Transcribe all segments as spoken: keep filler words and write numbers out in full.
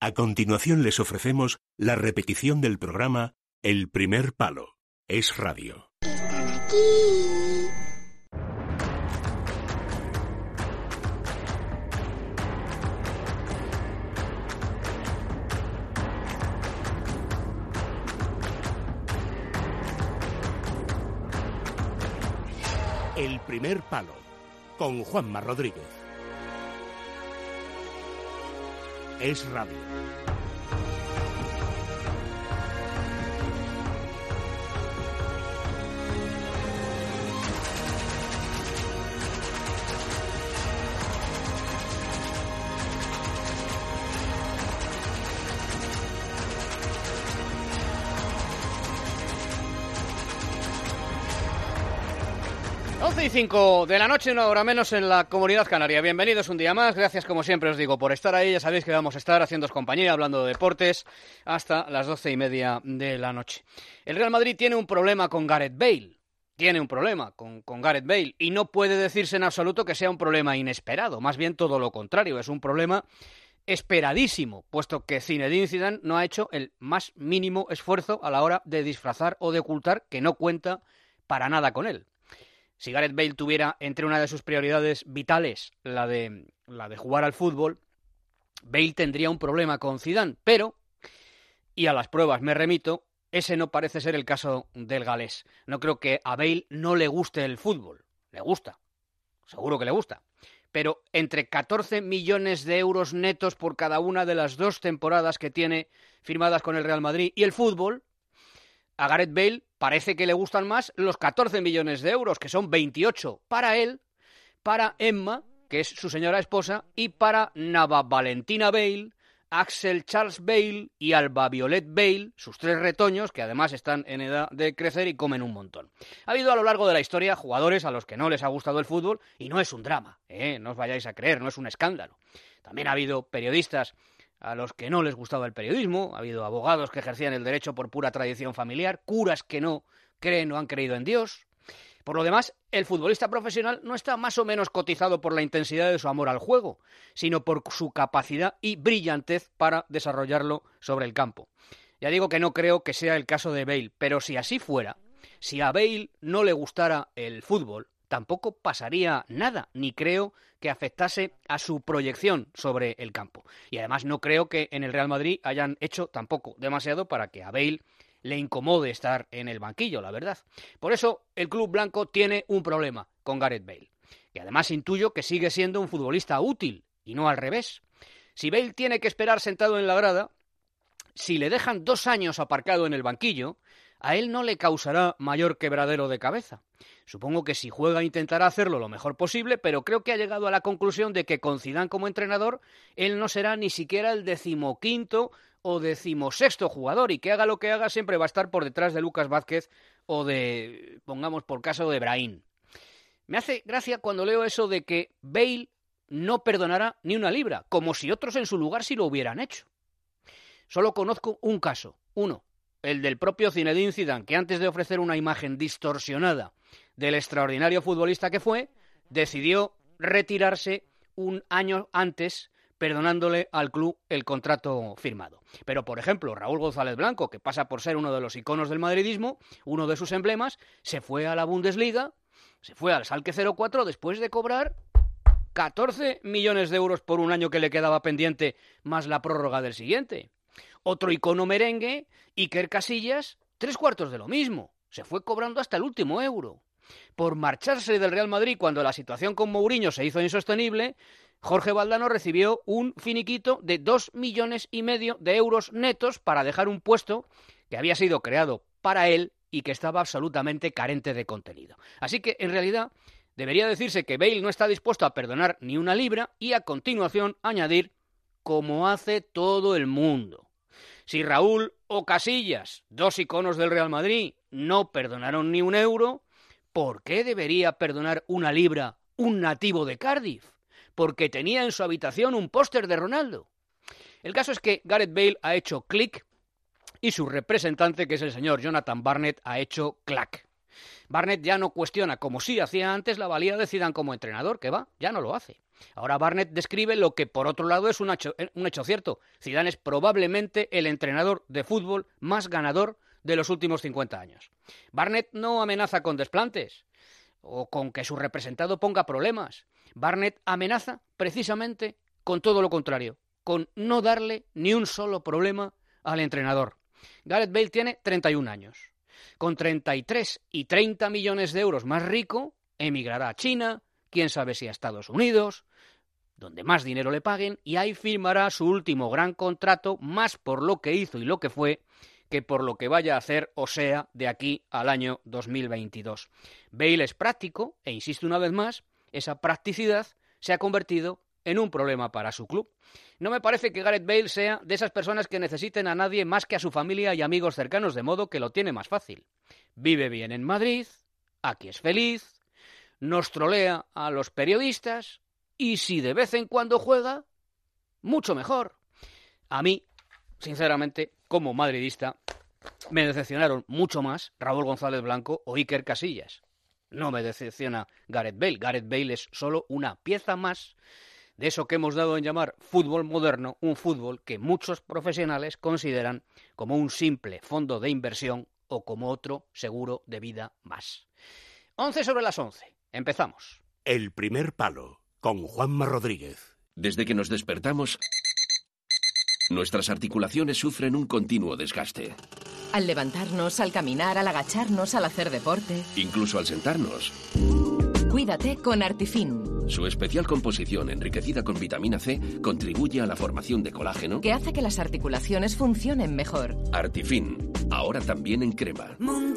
A continuación les ofrecemos la repetición del programa El Primer Palo. Es Radio. Están aquí. El Primer Palo, con Juanma Rodríguez. Es Radio. once y cinco de la noche, una hora menos en la Comunidad Canaria. Bienvenidos un día más. Gracias, como siempre os digo, por estar ahí. Ya sabéis que vamos a estar haciéndoos compañía, hablando de deportes, hasta las doce y media de la noche. El Real Madrid tiene un problema con Gareth Bale. Tiene un problema con, con Gareth Bale. Y no puede decirse en absoluto que sea un problema inesperado. Más bien todo lo contrario. Es un problema esperadísimo, puesto que Zinedine Zidane no ha hecho el más mínimo esfuerzo a la hora de disfrazar o de ocultar que no cuenta para nada con él. Si Gareth Bale tuviera entre una de sus prioridades vitales la de, la de jugar al fútbol, Bale tendría un problema con Zidane, pero, y a las pruebas me remito, ese no parece ser el caso del galés. No creo que a Bale no le guste el fútbol. Le gusta, seguro que le gusta. Pero entre catorce millones de euros netos por cada una de las dos temporadas que tiene firmadas con el Real Madrid y el fútbol, a Gareth Bale parece que le gustan más los catorce millones de euros, que son veintiocho para él, para Emma, que es su señora esposa, y para Nava Valentina Bale, Axel Charles Bale y Alba Violet Bale, sus tres retoños, que además están en edad de crecer y comen un montón. Ha habido a lo largo de la historia jugadores a los que no les ha gustado el fútbol, y no es un drama, ¿eh? No os vayáis a creer, no es un escándalo. También ha habido periodistas a los que no les gustaba el periodismo, ha habido abogados que ejercían el derecho por pura tradición familiar, curas que no creen o han creído en Dios. Por lo demás, el futbolista profesional no está más o menos cotizado por la intensidad de su amor al juego, sino por su capacidad y brillantez para desarrollarlo sobre el campo. Ya digo que no creo que sea el caso de Bale, pero si así fuera, si a Bale no le gustara el fútbol, tampoco pasaría nada, ni creo que afectase a su proyección sobre el campo. Y además no creo que en el Real Madrid hayan hecho tampoco demasiado para que a Bale le incomode estar en el banquillo, la verdad. Por eso el club blanco tiene un problema con Gareth Bale. Y además intuyo que sigue siendo un futbolista útil, y no al revés. Si Bale tiene que esperar sentado en la grada, si le dejan dos años aparcado en el banquillo, a él no le causará mayor quebradero de cabeza. Supongo que si juega intentará hacerlo lo mejor posible, pero creo que ha llegado a la conclusión de que con Zidane como entrenador, él no será ni siquiera el decimoquinto o decimosexto jugador, y que haga lo que haga siempre va a estar por detrás de Lucas Vázquez o de, pongamos por caso, de Brahim. Me hace gracia cuando leo eso de que Bale no perdonará ni una libra, como si otros en su lugar sí lo hubieran hecho. Solo conozco un caso, uno, el del propio Zinedine Zidane, que antes de ofrecer una imagen distorsionada del extraordinario futbolista que fue, decidió retirarse un año antes, perdonándole al club el contrato firmado. Pero, por ejemplo, Raúl González Blanco, que pasa por ser uno de los iconos del madridismo, uno de sus emblemas, se fue a la Bundesliga, se fue al Schalke cero cuatro después de cobrar catorce millones de euros por un año que le quedaba pendiente, más la prórroga del siguiente. Otro icono merengue, Iker Casillas, tres cuartos de lo mismo. Se fue cobrando hasta el último euro. Por marcharse del Real Madrid cuando la situación con Mourinho se hizo insostenible, Jorge Valdano recibió un finiquito de dos millones y medio de euros netos para dejar un puesto que había sido creado para él y que estaba absolutamente carente de contenido. Así que, en realidad, debería decirse que Bale no está dispuesto a perdonar ni una libra y, a continuación, añadir, como hace todo el mundo. Si Raúl o Casillas, dos iconos del Real Madrid, no perdonaron ni un euro, ¿por qué debería perdonar una libra un nativo de Cardiff? Porque tenía en su habitación un póster de Ronaldo. El caso es que Gareth Bale ha hecho clic y su representante, que es el señor Jonathan Barnett, ha hecho clac. Barnett ya no cuestiona, como sí hacía antes, la valía de Zidane como entrenador, que va, ya no lo hace. Ahora Barnett describe lo que por otro lado es un hecho, un hecho cierto. Zidane es probablemente el entrenador de fútbol más ganador de los últimos cincuenta años. Barnett no amenaza con desplantes o con que su representado ponga problemas. Barnett amenaza precisamente con todo lo contrario, con no darle ni un solo problema al entrenador. Gareth Bale tiene treinta y un años. Con treinta y tres y treinta millones de euros más rico, emigrará a China, quién sabe si a Estados Unidos, donde más dinero le paguen, y ahí firmará su último gran contrato, más por lo que hizo y lo que fue, que por lo que vaya a hacer o sea de aquí al año dos mil veintidós. Bale es práctico, e insisto una vez más, esa practicidad se ha convertido en un problema para su club. No me parece que Gareth Bale sea de esas personas que necesiten a nadie más que a su familia y amigos cercanos, de modo que lo tiene más fácil. Vive bien en Madrid, aquí es feliz, nos trolea a los periodistas y si de vez en cuando juega, mucho mejor. A mí, sinceramente, como madridista, me decepcionaron mucho más Raúl González Blanco o Iker Casillas. No me decepciona Gareth Bale. Gareth Bale es solo una pieza más de eso que hemos dado en llamar fútbol moderno, un fútbol que muchos profesionales consideran como un simple fondo de inversión o como otro seguro de vida más. once sobre las once. Empezamos. El primer palo, con Juanma Rodríguez. Desde que nos despertamos, nuestras articulaciones sufren un continuo desgaste. Al levantarnos, al caminar, al agacharnos, al hacer deporte. Incluso al sentarnos. Cuídate con Artifin. Su especial composición, enriquecida con vitamina C, contribuye a la formación de colágeno, que hace que las articulaciones funcionen mejor. Artifin, ahora también en crema. Mundo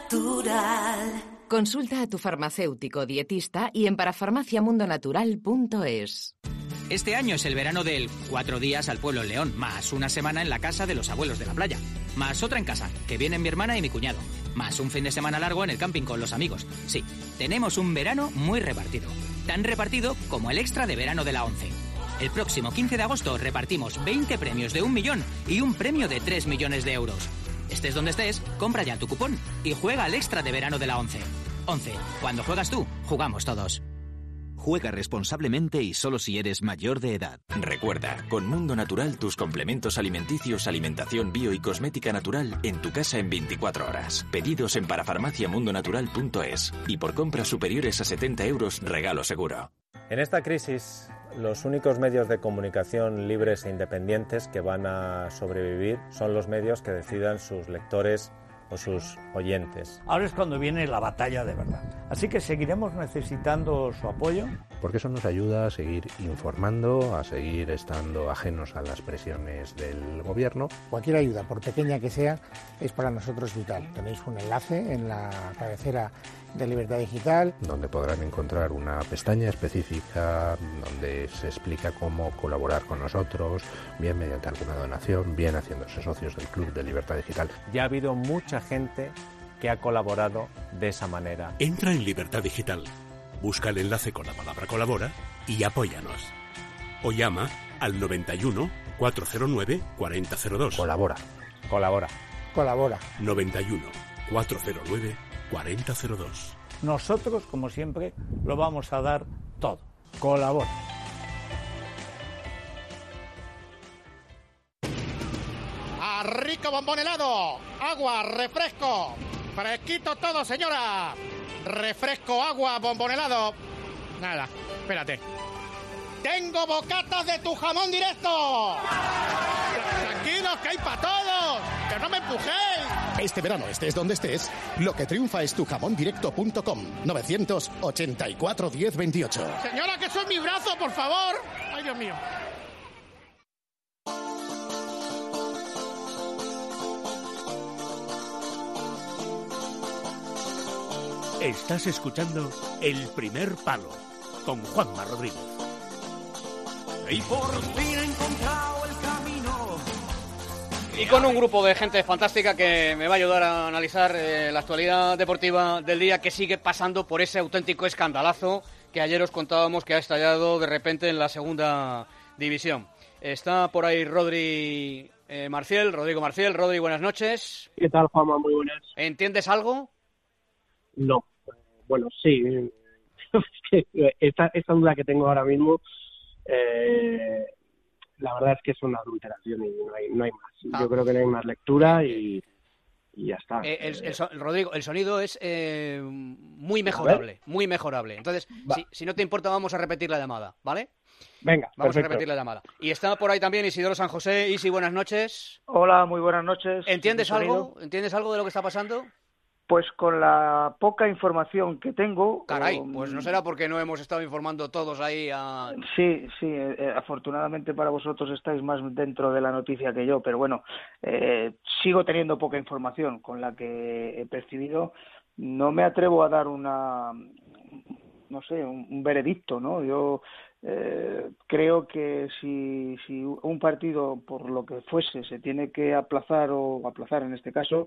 Natural. Consulta a tu farmacéutico dietista y en parafarmaciamundonatural punto es. Este año es el verano del cuatro días al pueblo en León, más una semana en la casa de los abuelos de la playa, más otra en casa, que vienen mi hermana y mi cuñado, más un fin de semana largo en el camping con los amigos. Sí, tenemos un verano muy repartido, tan repartido como el extra de verano de la ONCE. El próximo quince de agosto repartimos veinte premios de un millón y un premio de tres millones de euros. Estés donde estés, compra ya tu cupón y juega al extra de verano de la ONCE. ONCE, cuando juegas tú, jugamos todos. Juega responsablemente y solo si eres mayor de edad. Recuerda, con Mundo Natural tus complementos alimenticios, alimentación bio y cosmética natural en tu casa en veinticuatro horas. Pedidos en parafarmaciamundonatural punto es y por compras superiores a setenta euros regalo seguro. En esta crisis, los únicos medios de comunicación libres e independientes que van a sobrevivir son los medios que decidan sus lectores o sus oyentes. Ahora es cuando viene la batalla de verdad. Así que seguiremos necesitando su apoyo. Porque eso nos ayuda a seguir informando, a seguir estando ajenos a las presiones del gobierno. Cualquier ayuda, por pequeña que sea, es para nosotros vital. Tenéis un enlace en la cabecera de Libertad Digital, donde podrán encontrar una pestaña específica donde se explica cómo colaborar con nosotros, bien mediante alguna donación, bien haciéndose socios del Club de Libertad Digital. Ya ha habido mucha gente que ha colaborado de esa manera. Entra en Libertad Digital, busca el enlace con la palabra colabora y apóyanos. O llama al noventa y uno, cuatrocientos nueve, cuarenta cero dos. Colabora. Colabora. Colabora. noventa y uno, cuatrocientos nueve, cuarenta cero dos. Nosotros, como siempre, lo vamos a dar todo. Colabora. ¡A rico bombón helado! ¡Agua, refresco! ¡Fresquito todo, señora! Refresco, agua, bombón helado. Nada, espérate. ¡Tengo bocatas de tu jamón directo! ¡Tranquilos, que hay para todos! ¡Que no me empujéis! Este verano, estés donde estés, lo que triunfa es tu jamón directo punto com. novecientos ochenta y cuatro, diez, veintiocho. Señora, que eso es mi brazo, por favor. Ay, Dios mío. Estás escuchando El Primer Palo, con Juanma Rodríguez. Y por fin he encontrado el camino. Y con un grupo de gente fantástica que me va a ayudar a analizar eh, la actualidad deportiva del día, que sigue pasando por ese auténtico escandalazo que ayer os contábamos que ha estallado de repente en la segunda división. Está por ahí Rodri eh, Marciel, Rodrigo Marciel. Rodri, buenas noches. ¿Qué tal, Juanma? Muy buenas. ¿Entiendes algo? No. Bueno, sí. esta, esta duda que tengo ahora mismo, eh, la verdad es que es una adulteración y no hay, no hay más. Ah. Yo creo que no hay más lectura y, y ya está. Eh, el, el, so- Rodrigo, el sonido es eh, muy mejorable, muy mejorable. Entonces, si, si no te importa, vamos a repetir la llamada, ¿vale? Venga, Vamos perfecto. a repetir la llamada. Y está por ahí también Isidoro San José. Isi, buenas noches. Hola, muy buenas noches. ¿Entiendes ¿Mi sonido? algo? ¿Entiendes algo de lo que está pasando? Pues con la poca información que tengo... Caray, um, pues no será porque no hemos estado informando todos ahí a... Sí, sí, eh, afortunadamente para vosotros estáis más dentro de la noticia que yo, pero bueno, eh, sigo teniendo poca información con la que he percibido. No me atrevo a dar una, no sé, un, un veredicto, ¿no? Yo eh, creo que si, si un partido, por lo que fuese, se tiene que aplazar o aplazar en este caso,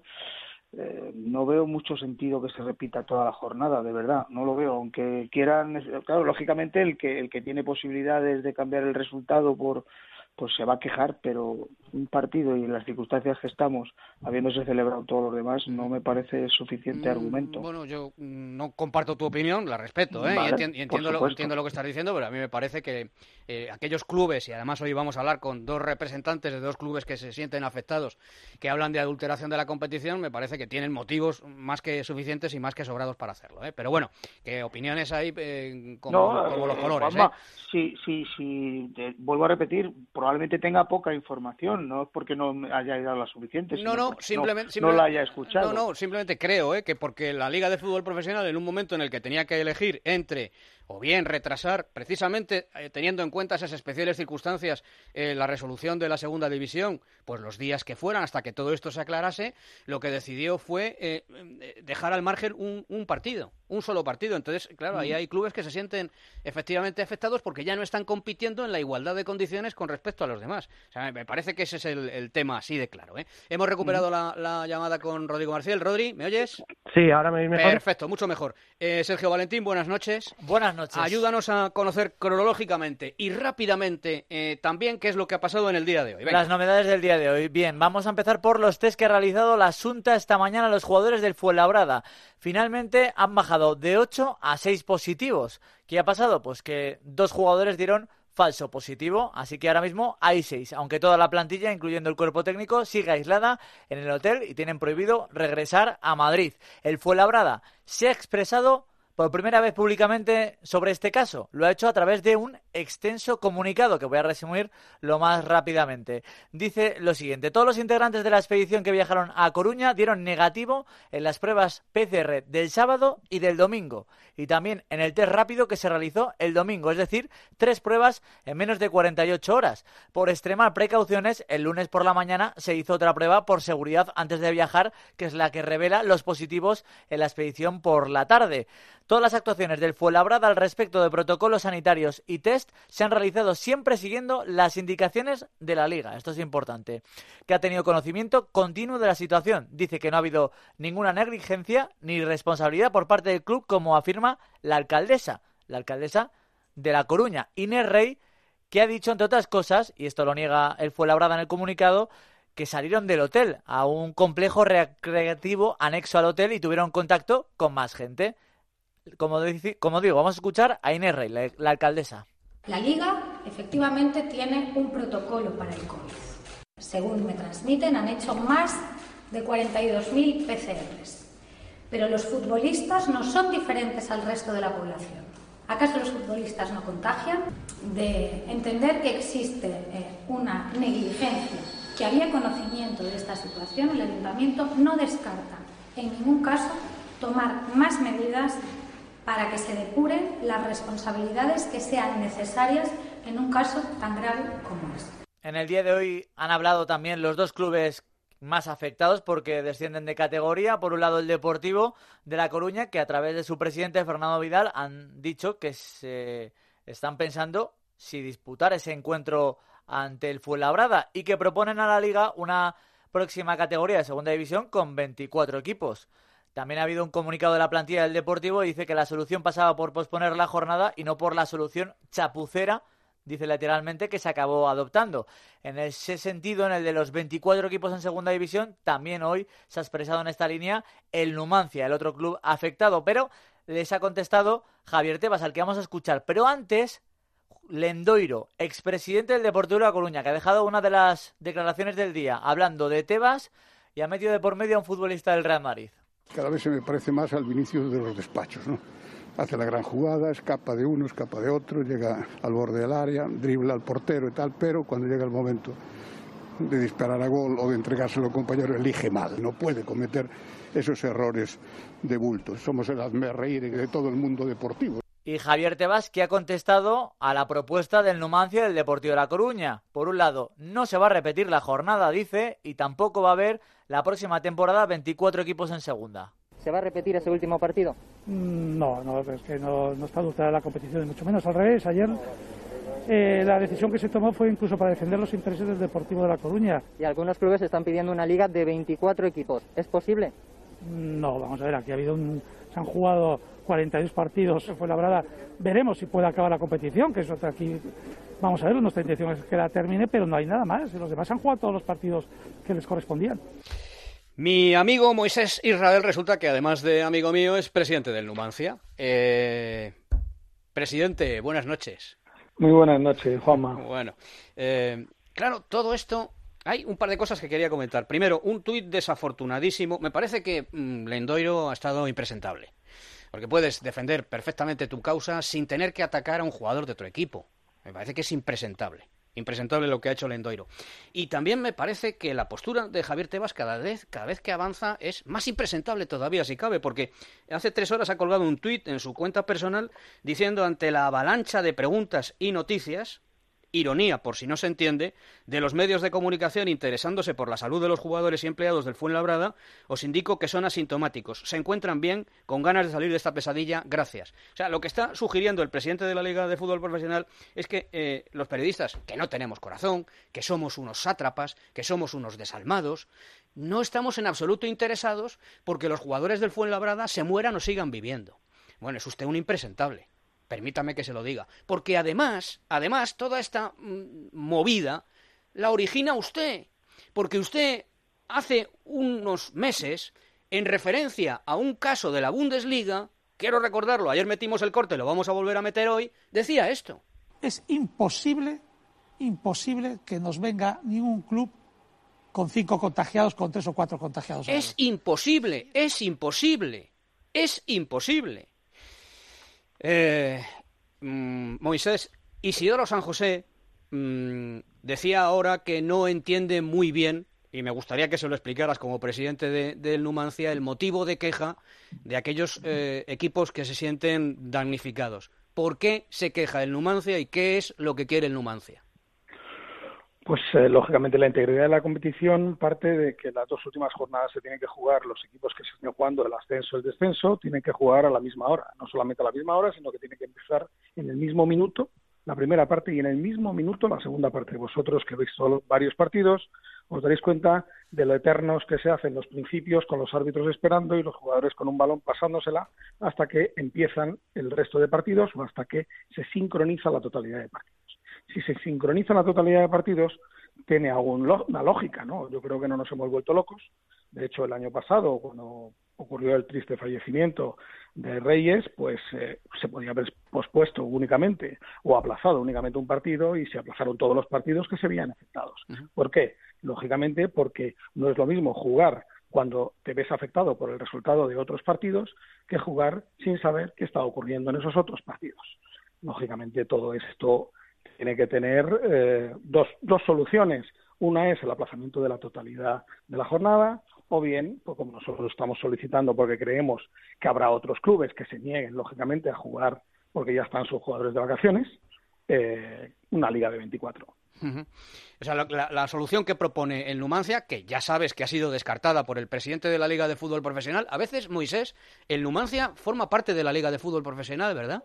Eh, no veo mucho sentido que se repita toda la jornada, de verdad, no lo veo, aunque quieran, claro, lógicamente el que el que tiene posibilidades de cambiar el resultado por pues se va a quejar, pero un partido y en las circunstancias que estamos, habiéndose celebrado todos los demás, no me parece suficiente Mm, argumento. Bueno, yo mm, no comparto tu opinión, la respeto, ¿eh? Vale, y entien- y por entiendo, lo, supuesto. entiendo lo que estás diciendo, pero a mí me parece que eh, aquellos clubes, y además hoy vamos a hablar con dos representantes de dos clubes que se sienten afectados, que hablan de adulteración de la competición, me parece que tienen motivos más que suficientes y más que sobrados para hacerlo, ¿eh? Pero bueno, que opiniones hay eh, como, No, como los eh, colores, Juanma, ¿eh? sí, sí, sí, te- vuelvo a repetir, probablemente tenga poca información, no es porque no me haya dado la suficiente, No, sino no, porque simplemente, no, simplemente- no la haya escuchado. No, no, simplemente creo ¿eh? que porque la Liga de Fútbol Profesional, en un momento en el que tenía que elegir entre o bien retrasar, precisamente eh, teniendo en cuenta esas especiales circunstancias, eh, la resolución de la segunda división, pues los días que fueran hasta que todo esto se aclarase, lo que decidió fue eh, eh, dejar al margen un, un partido, un solo partido. Entonces, claro, ahí Mm. hay clubes que se sienten efectivamente afectados porque ya no están compitiendo en la igualdad de condiciones con respecto a los demás. O sea, me parece que ese es el, el tema así de claro, ¿eh? Hemos recuperado la, la llamada con Rodrigo Marcial. Rodri, ¿me oyes? Sí, ahora me oís mejor. Perfecto, mucho mejor. Eh, Sergio Valentín, buenas noches. Buenas noches. Ayúdanos a conocer cronológicamente y rápidamente eh, también qué es lo que ha pasado en el día de hoy. Venga. Las novedades del día de hoy. Bien, vamos a empezar por los test que ha realizado la Xunta esta mañana a los jugadores del Fuenlabrada. Finalmente han bajado de ocho a seis positivos. ¿Qué ha pasado? Pues que dos jugadores dieron falso positivo, así que ahora mismo hay seis, aunque toda la plantilla, incluyendo el cuerpo técnico, sigue aislada en el hotel y tienen prohibido regresar a Madrid. El Fuenlabrada se ha expresado por primera vez públicamente sobre este caso. Lo ha hecho a través de un extenso comunicado que voy a resumir lo más rápidamente. Dice lo siguiente: todos los integrantes de la expedición que viajaron a Coruña dieron negativo en las pruebas P C R del sábado y del domingo, y también en el test rápido que se realizó el domingo, es decir, tres pruebas en menos de cuarenta y ocho horas. Por extremar precauciones, el lunes por la mañana se hizo otra prueba por seguridad antes de viajar, que es la que revela los positivos en la expedición por la tarde. Todas las actuaciones del Fuenlabrada al respecto de protocolos sanitarios y test se han realizado siempre siguiendo las indicaciones de la Liga. Esto es importante. Que ha tenido conocimiento continuo de la situación. Dice que no ha habido ninguna negligencia ni responsabilidad por parte del club, como afirma la alcaldesa, la alcaldesa de La Coruña, Inés Rey, que ha dicho, entre otras cosas, y esto lo niega el Fuenlabrada en el comunicado, que salieron del hotel a un complejo recreativo anexo al hotel y tuvieron contacto con más gente. Como, dice, como digo, vamos a escuchar a Inés Rey, la, la alcaldesa. La Liga efectivamente tiene un protocolo para el COVID. Según me transmiten, han hecho más de cuarenta y dos mil P C Rs. Pero los futbolistas no son diferentes al resto de la población. ¿Acaso los futbolistas no contagian? De entender que existe eh, una negligencia, que había conocimiento de esta situación, el Ayuntamiento no descarta en ningún caso tomar más medidas para que se depuren las responsabilidades que sean necesarias en un caso tan grave como este. En el día de hoy han hablado también los dos clubes más afectados porque descienden de categoría. Por un lado, el Deportivo de La Coruña, que a través de su presidente Fernando Vidal han dicho que se están pensando si disputar ese encuentro ante el Fuenlabrada y que proponen a la Liga una próxima categoría de segunda división con veinticuatro equipos. También ha habido un comunicado de la plantilla del Deportivo y dice que la solución pasaba por posponer la jornada y no por la solución chapucera, dice literalmente, que se acabó adoptando. En ese sentido, en el de los veinticuatro equipos en segunda división, también hoy se ha expresado en esta línea el Numancia, el otro club afectado, pero les ha contestado Javier Tebas, al que vamos a escuchar. Pero antes, Lendoiro, expresidente del Deportivo de La Coruña, que ha dejado una de las declaraciones del día, hablando de Tebas y ha metido de por medio a un futbolista del Real Madrid. Cada vez se me parece más al Vinicius de los despachos, ¿no? Hace la gran jugada, escapa de uno, escapa de otro, llega al borde del área, dribla al portero y tal, pero cuando llega el momento de disparar a gol o de entregárselo al compañero, elige mal. No puede cometer esos errores de bulto. Somos el hazmerreír de todo el mundo deportivo. Y Javier Tebas, que ha contestado a la propuesta del Numancia del Deportivo de La Coruña. Por un lado, no se va a repetir la jornada, dice, y tampoco va a haber la próxima temporada veinticuatro equipos en segunda. ¿Se va a repetir ese último partido? No, no, es que no, no está adulterada la competición, ni mucho menos. Al revés, ayer eh, la decisión que se tomó fue incluso para defender los intereses del Deportivo de La Coruña. Y algunos clubes están pidiendo una liga de veinticuatro equipos. ¿Es posible? No, vamos a ver, aquí ha habido un, se han jugado cuarenta y dos partidos en Fuenlabrada. Veremos si puede acabar la competición, que eso aquí, vamos a ver, nuestra intención es que la termine, pero no hay nada más. Los demás han jugado todos los partidos que les correspondían. Mi amigo Moisés Israel resulta que, además de amigo mío, es presidente del Numancia. Eh, presidente, buenas noches. Muy buenas noches, Juanma. Bueno, eh, claro, todo esto... Hay un par de cosas que quería comentar. Primero, un tuit desafortunadísimo. Me parece que mmm, Lendoiro ha estado impresentable. Porque puedes defender perfectamente tu causa sin tener que atacar a un jugador de otro equipo. Me parece que es impresentable. Impresentable lo que ha hecho Lendoiro. Y también me parece que la postura de Javier Tebas cada vez, cada vez que avanza es más impresentable todavía, si cabe, porque hace tres horas ha colgado un tuit en su cuenta personal diciendo, ante la avalancha de preguntas y noticias, ironía, por si no se entiende, de los medios de comunicación interesándose por la salud de los jugadores y empleados del Fuenlabrada, os indico que son asintomáticos. Se encuentran bien, con ganas de salir de esta pesadilla, gracias. O sea, lo que está sugiriendo el presidente de la Liga de Fútbol Profesional es que eh, los periodistas, que no tenemos corazón, que somos unos sátrapas, que somos unos desalmados, no estamos en absoluto interesados porque los jugadores del Fuenlabrada se mueran o sigan viviendo. Bueno, es usted un impresentable. Permítame que se lo diga. Porque además, además, toda esta mm, movida la origina usted. Porque usted, hace unos meses, en referencia a un caso de la Bundesliga, quiero recordarlo, ayer metimos el corte, lo vamos a volver a meter hoy, decía esto. Es imposible, imposible que nos venga ningún club con cinco contagiados, con tres o cuatro contagiados. Es imposible, es imposible, es imposible. Eh, mmm, Moisés, Isidoro San José mmm, decía ahora que no entiende muy bien, y me gustaría que se lo explicaras como presidente de, del Numancia, el motivo de queja de aquellos eh, equipos que se sienten damnificados. ¿Por qué se queja el Numancia y qué es lo que quiere el Numancia? Pues eh, lógicamente la integridad de la competición parte de que las dos últimas jornadas se tienen que jugar, los equipos que se estén jugando el ascenso y el descenso tienen que jugar a la misma hora, no solamente a la misma hora, sino que tienen que empezar en el mismo minuto la primera parte y en el mismo minuto la segunda parte. Vosotros que veis solo varios partidos os daréis cuenta de lo eternos que se hacen los principios con los árbitros esperando y los jugadores con un balón pasándosela hasta que empiezan el resto de partidos o hasta que se sincroniza la totalidad de partidos. Si se sincroniza la totalidad de partidos, tiene alguna lógica, ¿no? Yo creo que no nos hemos vuelto locos. De hecho, el año pasado, cuando ocurrió el triste fallecimiento de Reyes, pues eh, se podía haber pospuesto únicamente o aplazado únicamente un partido y se aplazaron todos los partidos que se veían afectados. Uh-huh. ¿Por qué? Lógicamente porque no es lo mismo jugar cuando te ves afectado por el resultado de otros partidos que jugar sin saber qué está ocurriendo en esos otros partidos. Lógicamente todo esto tiene que tener eh, dos, dos soluciones. Una es el aplazamiento de la totalidad de la jornada, o bien, pues como nosotros estamos solicitando porque creemos que habrá otros clubes que se nieguen, lógicamente, a jugar porque ya están sus jugadores de vacaciones, eh, una liga de veinticuatro. Uh-huh. O sea, la, la, la solución que propone el Numancia, que ya sabes que ha sido descartada por el presidente de la Liga de Fútbol Profesional, a veces, Moisés, el Numancia forma parte de la Liga de Fútbol Profesional, ¿verdad?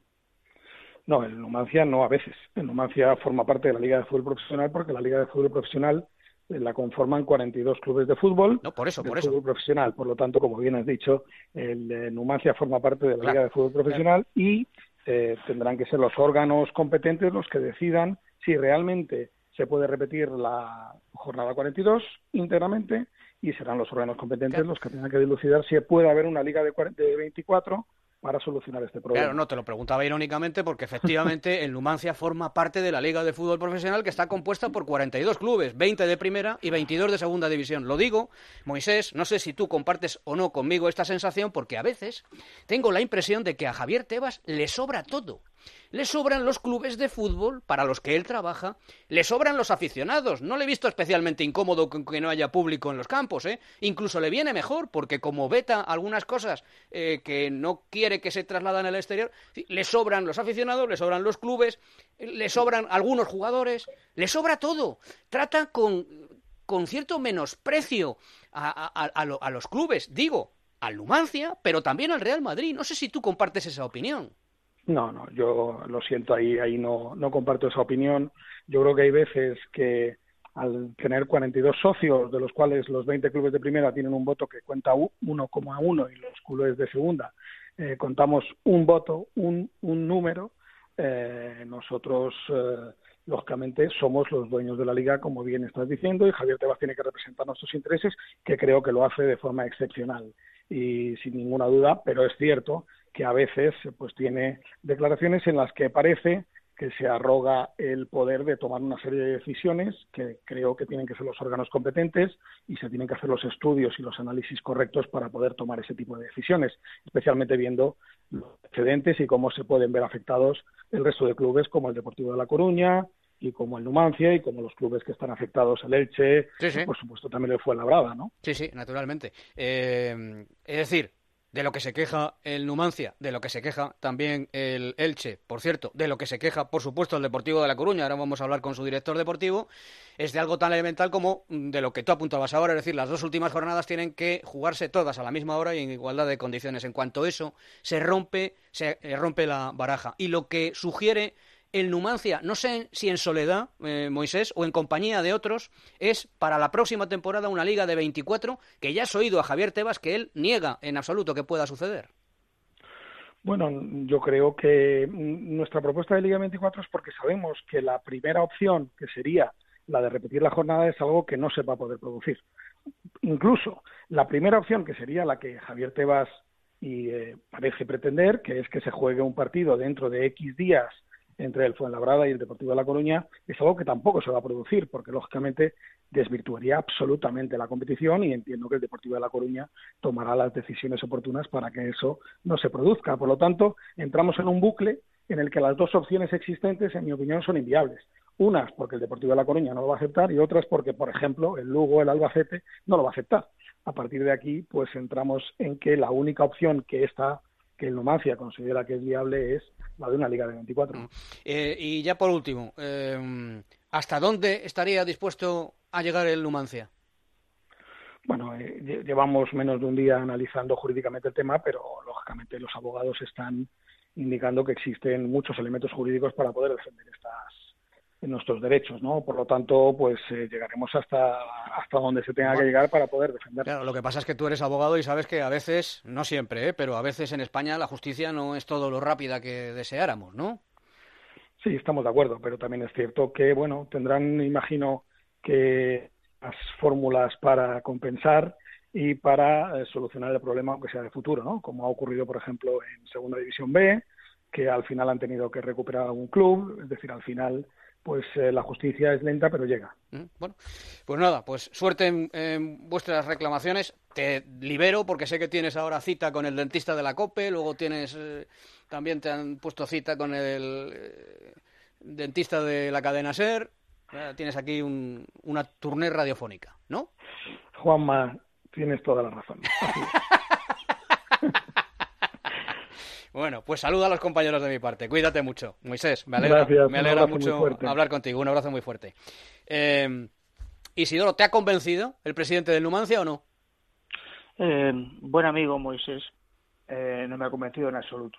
No, el Numancia no a veces. El Numancia forma parte de la Liga de Fútbol Profesional porque la Liga de Fútbol Profesional la conforman cuarenta y dos clubes de fútbol. No, por eso, de por fútbol eso. profesional. Por lo tanto, como bien has dicho, el eh, Numancia forma parte de la claro, Liga de Fútbol Profesional claro. y eh, tendrán que ser los órganos competentes los que decidan si realmente se puede repetir la jornada cuarenta y dos íntegramente y serán los órganos competentes claro. los que tengan que dilucidar si puede haber una liga de, cuarenta, de veinticuatro para solucionar este problema. Claro, no, te lo preguntaba irónicamente porque efectivamente el Numancia forma parte de la Liga de Fútbol Profesional, que está compuesta por cuarenta y dos clubes, veinte de primera y veintidós de segunda división. Lo digo, Moisés, no sé si tú compartes o no conmigo esta sensación, porque a veces tengo la impresión de que a Javier Tebas le sobra todo. Le sobran los clubes de fútbol para los que él trabaja, le sobran los aficionados. No le he visto especialmente incómodo con que no haya público en los campos, ¿eh? Incluso le viene mejor, porque como veta algunas cosas eh, que no quiere que se trasladan al exterior, le sobran los aficionados, le sobran los clubes, le sobran algunos jugadores, le sobra todo. Trata con, con cierto menosprecio a, a, a, lo, a los clubes, digo, al Numancia, pero también al Real Madrid. No sé si tú compartes esa opinión. No, no, yo lo siento, ahí ahí no, no comparto esa opinión. Yo creo que hay veces que al tener cuarenta y dos socios, de los cuales los veinte clubes de primera tienen un voto que cuenta uno coma uno y los clubes de segunda eh, contamos un voto, un, un número, eh, nosotros, eh, lógicamente, somos los dueños de la Liga, como bien estás diciendo, y Javier Tebas tiene que representar nuestros intereses, que creo que lo hace de forma excepcional y sin ninguna duda, pero es cierto que a veces pues tiene declaraciones en las que parece que se arroga el poder de tomar una serie de decisiones que creo que tienen que ser los órganos competentes y se tienen que hacer los estudios y los análisis correctos para poder tomar ese tipo de decisiones, especialmente viendo los excedentes y cómo se pueden ver afectados el resto de clubes como el Deportivo de La Coruña y como el Numancia y como los clubes que están afectados, el Elche, sí, sí. Y por supuesto también el Fuenlabrada, ¿no? Sí, sí, naturalmente. Eh, es decir, de lo que se queja el Numancia, de lo que se queja también el Elche, por cierto, de lo que se queja, por supuesto, el Deportivo de La Coruña, ahora vamos a hablar con su director deportivo, es de algo tan elemental como de lo que tú apuntabas ahora, es decir, las dos últimas jornadas tienen que jugarse todas a la misma hora y en igualdad de condiciones. En cuanto a eso, se rompe, se rompe la baraja. Y lo que sugiere el Numancia, no sé si en soledad, eh, Moisés, o en compañía de otros, es para la próxima temporada una liga de veinticuatro, que ya has oído a Javier Tebas que él niega en absoluto que pueda suceder. Bueno, yo creo que nuestra propuesta de Liga veinticuatro es porque sabemos que la primera opción, que sería la de repetir la jornada, es algo que no se va a poder producir. Incluso la primera opción, que sería la que Javier Tebas y, eh, parece pretender, que es que se juegue un partido dentro de X días entre el Fuenlabrada y el Deportivo de La Coruña, es algo que tampoco se va a producir, porque lógicamente desvirtuaría absolutamente la competición y entiendo que el Deportivo de La Coruña tomará las decisiones oportunas para que eso no se produzca. Por lo tanto, entramos en un bucle en el que las dos opciones existentes, en mi opinión, son inviables. Unas porque el Deportivo de La Coruña no lo va a aceptar y otras porque, por ejemplo, el Lugo, el Albacete, no lo va a aceptar. A partir de aquí, pues entramos en que la única opción que está que el Numancia considera que es viable es la de una Liga de veinticuatro. Eh, y ya por último, eh, ¿hasta dónde estaría dispuesto a llegar el Numancia? Bueno, eh, llevamos menos de un día analizando jurídicamente el tema, pero lógicamente los abogados están indicando que existen muchos elementos jurídicos para poder defender estas nuestros derechos, ¿no? Por lo tanto, pues eh, llegaremos hasta hasta donde se tenga que llegar para poder defender. Claro, lo que pasa es que tú eres abogado y sabes que a veces, no siempre, ¿eh? pero a veces en España la justicia no es todo lo rápida que deseáramos, ¿no? Sí, estamos de acuerdo, pero también es cierto que, bueno, tendrán, imagino, que las fórmulas para compensar y para eh, solucionar el problema, aunque sea de futuro, ¿no? Como ha ocurrido, por ejemplo, en Segunda División B, que al final han tenido que recuperar algún club, es decir, al final pues eh, la justicia es lenta, pero llega. Bueno, pues nada, pues suerte en, en vuestras reclamaciones. Te libero porque sé que tienes ahora cita con el dentista de la COPE, luego tienes, eh, también te han puesto cita con el eh, dentista de la cadena SER. Eh, tienes aquí un, una tournée radiofónica, ¿no? Juanma, tienes toda la razón. Bueno, pues saluda a los compañeros de mi parte. Cuídate mucho, Moisés. Me alegra, Gracias, me alegra mucho hablar contigo. Un abrazo muy fuerte. Eh, Isidoro, ¿te ha convencido el presidente del Numancia o no? Eh, buen amigo Moisés, eh, no me ha convencido en absoluto.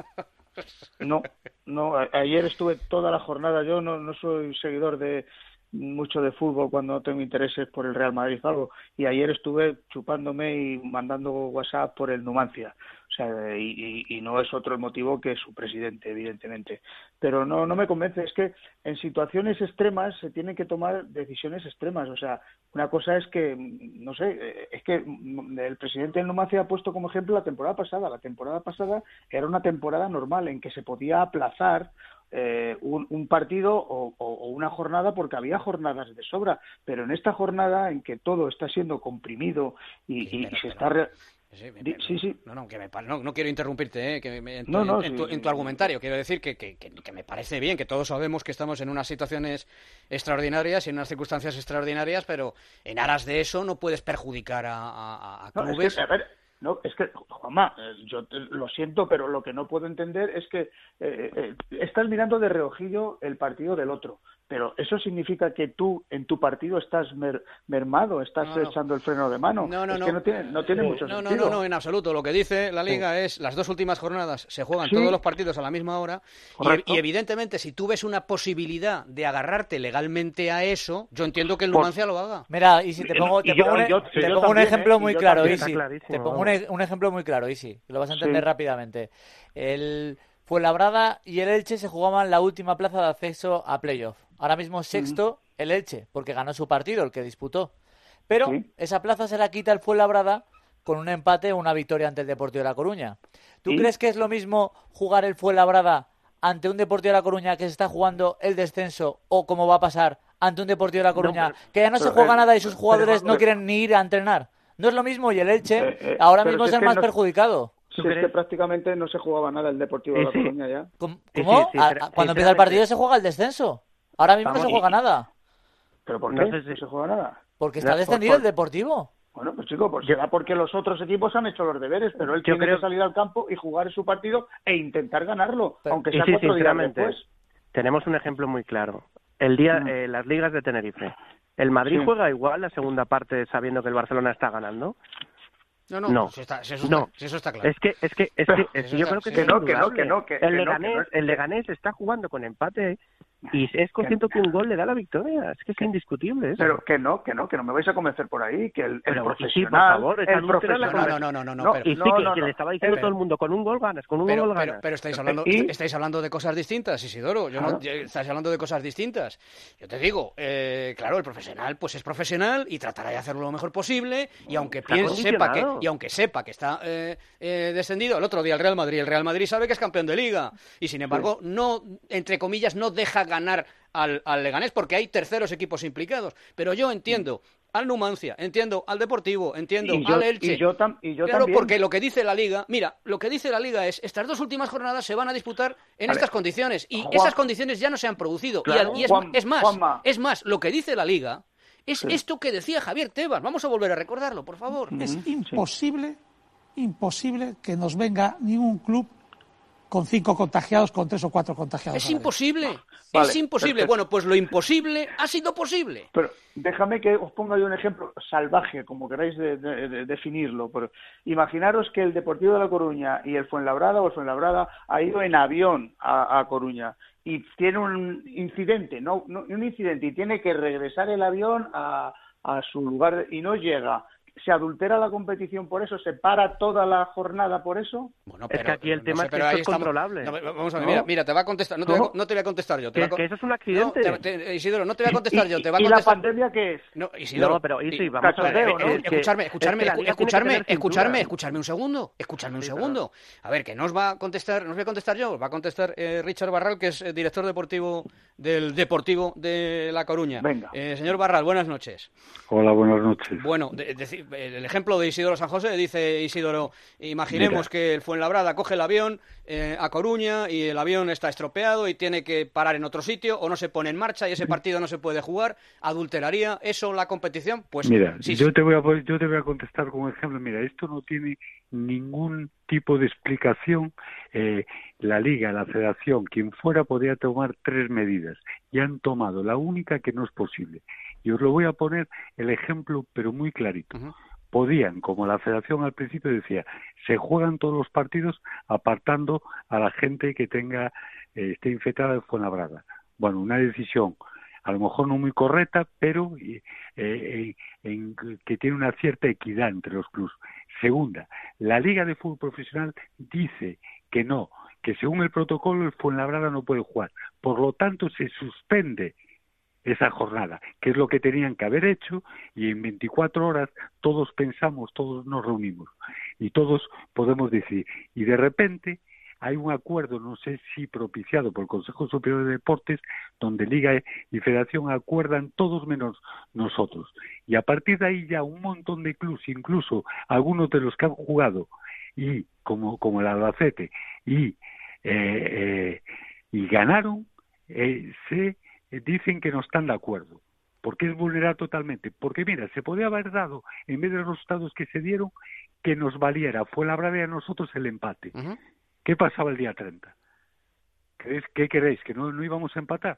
No, no. A- ayer estuve toda la jornada. Yo no, no soy seguidor de, mucho de fútbol cuando no tengo intereses por el Real Madrid o algo, y ayer estuve chupándome y mandando WhatsApp por el Numancia. O sea, y, y, y no es otro el motivo que su presidente, evidentemente. Pero no, no me convence, es que en situaciones extremas se tienen que tomar decisiones extremas. O sea, una cosa es que, no sé, es que el presidente del Numancia ha puesto como ejemplo la temporada pasada. La temporada pasada era una temporada normal en que se podía aplazar eh, un, un partido o, o, o una jornada porque había jornadas de sobra. Pero en esta jornada en que todo está siendo comprimido y, sí, y se está... Re... Sí, me, sí, sí. No, no, que me, no, no quiero interrumpirte ¿eh? que me, en, tu, no, no, en, en, tu, sí, en tu argumentario. Quiero decir que, que, que, que me parece bien, que todos sabemos que estamos en unas situaciones extraordinarias y en unas circunstancias extraordinarias, pero en aras de eso no puedes perjudicar a, a, a clubes. No, es que, a ver, no, es que, Juanma, yo te, lo siento, pero lo que no puedo entender es que eh, eh, estás mirando de reojillo el partido del otro. Pero eso significa que tú en tu partido estás mer, mermado, estás no, no. echando el freno de mano. No, no, es no. que no tiene, no tiene sí. mucho no, sentido. No, no, no, en absoluto. Lo que dice la Liga sí. es las dos últimas jornadas se juegan sí. todos los partidos a la misma hora y, y evidentemente si tú ves una posibilidad de agarrarte legalmente a eso, yo entiendo que el Numancia lo haga. Mira, y si te pongo, te pongo, yo, un, te pongo un ejemplo eh, muy claro, Isi. Te pongo un, un ejemplo muy claro, Isi. Lo vas a entender sí. rápidamente. El Fuenlabrada y el Elche se jugaban la última plaza de acceso a playoff. Ahora mismo sexto uh-huh. el Elche, porque ganó su partido, el que disputó. Pero ¿sí? esa plaza se la quita el Fuenlabrada con un empate o una victoria ante el Deportivo de La Coruña. ¿Tú ¿Sí? crees que es lo mismo jugar el Fuenlabrada ante un Deportivo de La Coruña que se está jugando el descenso o como va a pasar ante un Deportivo de La Coruña no, pero, que ya no pero, se juega eh, nada y sus jugadores pero, no quieren ni ir a entrenar? No es lo mismo y el Elche eh, eh, ahora mismo es el más no... perjudicado. Si es que prácticamente no se jugaba nada el Deportivo de La Coruña ya. ¿Cómo? Sí, sí, sí, a, a, cuando empieza el partido se juega el descenso. Ahora mismo Vamos, no se juega y... nada. ¿Pero por qué? No, sé si... no se juega nada. Porque está descendido por, por... el Deportivo. Bueno, pues chico, pues será porque los otros equipos han hecho los deberes, pero él Yo tiene creo... que salir al campo y jugar su partido e intentar ganarlo, pero... aunque sea sí, cuatro días después. Tenemos un ejemplo muy claro. El día, mm. eh, las ligas de Tenerife. ¿El Madrid sí. juega igual la segunda parte sabiendo que el Barcelona está ganando? No, no, no. Si, está, si, eso no. Está, si eso está claro. Es que, es que, es que, es que yo creo que, que, no, que no, que no, que el no, Leganés, que no, el Leganés está jugando con empate y es consciente que un gol le da la victoria. Es que es indiscutible eso. Pero que no, que no, que no me vais a convencer por ahí, que el, el pero, profesional, sí, por favor, el profesional, no, no, no, no, no, pero, y sí no, que, no, que no, le estaba diciendo pero, todo el mundo, con un gol ganas, con un pero, gol ganas. Pero, pero estáis hablando, ¿Y? estáis hablando de cosas distintas, Isidoro. Yo claro. no, estáis hablando de cosas distintas. Yo te digo, eh, claro, el profesional, pues es profesional y tratará de hacerlo lo mejor posible y aunque piense, sepa que y aunque sepa que está eh, eh, descendido, el otro día el Real Madrid, el Real Madrid sabe que es campeón de Liga y sin embargo sí. no, entre comillas, no deja ganar al, al Leganés porque hay terceros equipos implicados. Pero yo entiendo al Numancia, entiendo al Deportivo, entiendo y yo, al Elche. Y yo, tam, y yo claro, también. porque lo que dice la Liga, mira, lo que dice la Liga es estas dos últimas jornadas se van a disputar en a estas ver, condiciones y Juan, esas condiciones ya no se han producido. Claro, y, y es, Juan, es más, Juanma. es más, lo que dice la Liga es sí. esto que decía Javier Tebas. Vamos a volver a recordarlo, por favor. Es imposible, imposible que nos venga ningún club con cinco contagiados, con tres o cuatro contagiados. Es imposible, vale, es imposible. Perfecto. Bueno, pues lo imposible ha sido posible. Pero déjame que os ponga yo un ejemplo salvaje, como queráis de, de, de definirlo. Pero imaginaros que el Deportivo de La Coruña y el Fuenlabrada o el Fuenlabrada ha ido en avión a, a Coruña y tiene un incidente, no, no un incidente, y tiene que regresar el avión a, a su lugar y no llega. ¿Se adultera la competición por eso? ¿Se para toda la jornada por eso? Bueno, pero, es que aquí el tema no sé, es que esto es controlable. No, vamos a ver, mira, mira, te va a contestar, no te, voy a, no te voy a contestar yo. Te que, va a, que eso es un accidente. No, te, te, Isidoro, no te voy a contestar ¿Y, yo. Te va a ¿Y contestar... la pandemia qué es? No, Isidoro, no pero y, sí, vamos a ver. Eh, eh, escucharme, escucharme, es que escucharme, escucharme, escucharme un segundo, escucharme un sí, segundo. Pero... A ver, que no os va a contestar, no os voy a contestar yo, os va a contestar eh, Richard Barral, que es eh, director deportivo del Deportivo de La Coruña. Venga. Eh, señor Barral, buenas noches. Hola, buenas noches. Bueno, de, de, el ejemplo de Isidoro San José dice Isidoro, imaginemos Mira. que el Fuenlabrada coge el avión eh, a Coruña y el avión está estropeado y tiene que parar en otro sitio o no se pone en marcha y ese partido no se puede jugar, ¿adulteraría eso la competición? Pues Mira, sí, yo sí. te voy a yo te voy a contestar con un ejemplo. Mira, esto no tiene ningún tipo de explicación. Eh, la Liga, la Federación, quien fuera podía tomar tres medidas y han tomado la única que no es posible. Y os lo voy a poner el ejemplo, pero muy clarito. Uh-huh. Podían, como la Federación al principio decía, se juegan todos los partidos apartando a la gente que tenga eh, esté infectada de Fuenlabrada. Bueno, una decisión a lo mejor no muy correcta, pero eh, eh, en, que tiene una cierta equidad entre los clubes. Segunda, la Liga de Fútbol Profesional dice que no, que según el protocolo el Fuenlabrada no puede jugar. Por lo tanto, se suspende esa jornada, que es lo que tenían que haber hecho, y en veinticuatro horas todos pensamos, todos nos reunimos, y todos podemos decir, y de repente hay un acuerdo, no sé si propiciado por el Consejo Superior de Deportes, donde Liga y Federación acuerdan todos menos nosotros. Y a partir de ahí ya un montón de clubes, incluso algunos de los que han jugado, y como, como el Albacete, y, eh, eh, y ganaron, eh, se dicen que no están de acuerdo, porque es vulnerar totalmente. Porque mira, se podía haber dado, en vez de los resultados que se dieron, que nos valiera, fue la brava a nosotros el empate. Uh-huh. ¿Qué pasaba el día treinta? ¿Queréis, ¿Qué queréis? ¿Que no, no íbamos a empatar?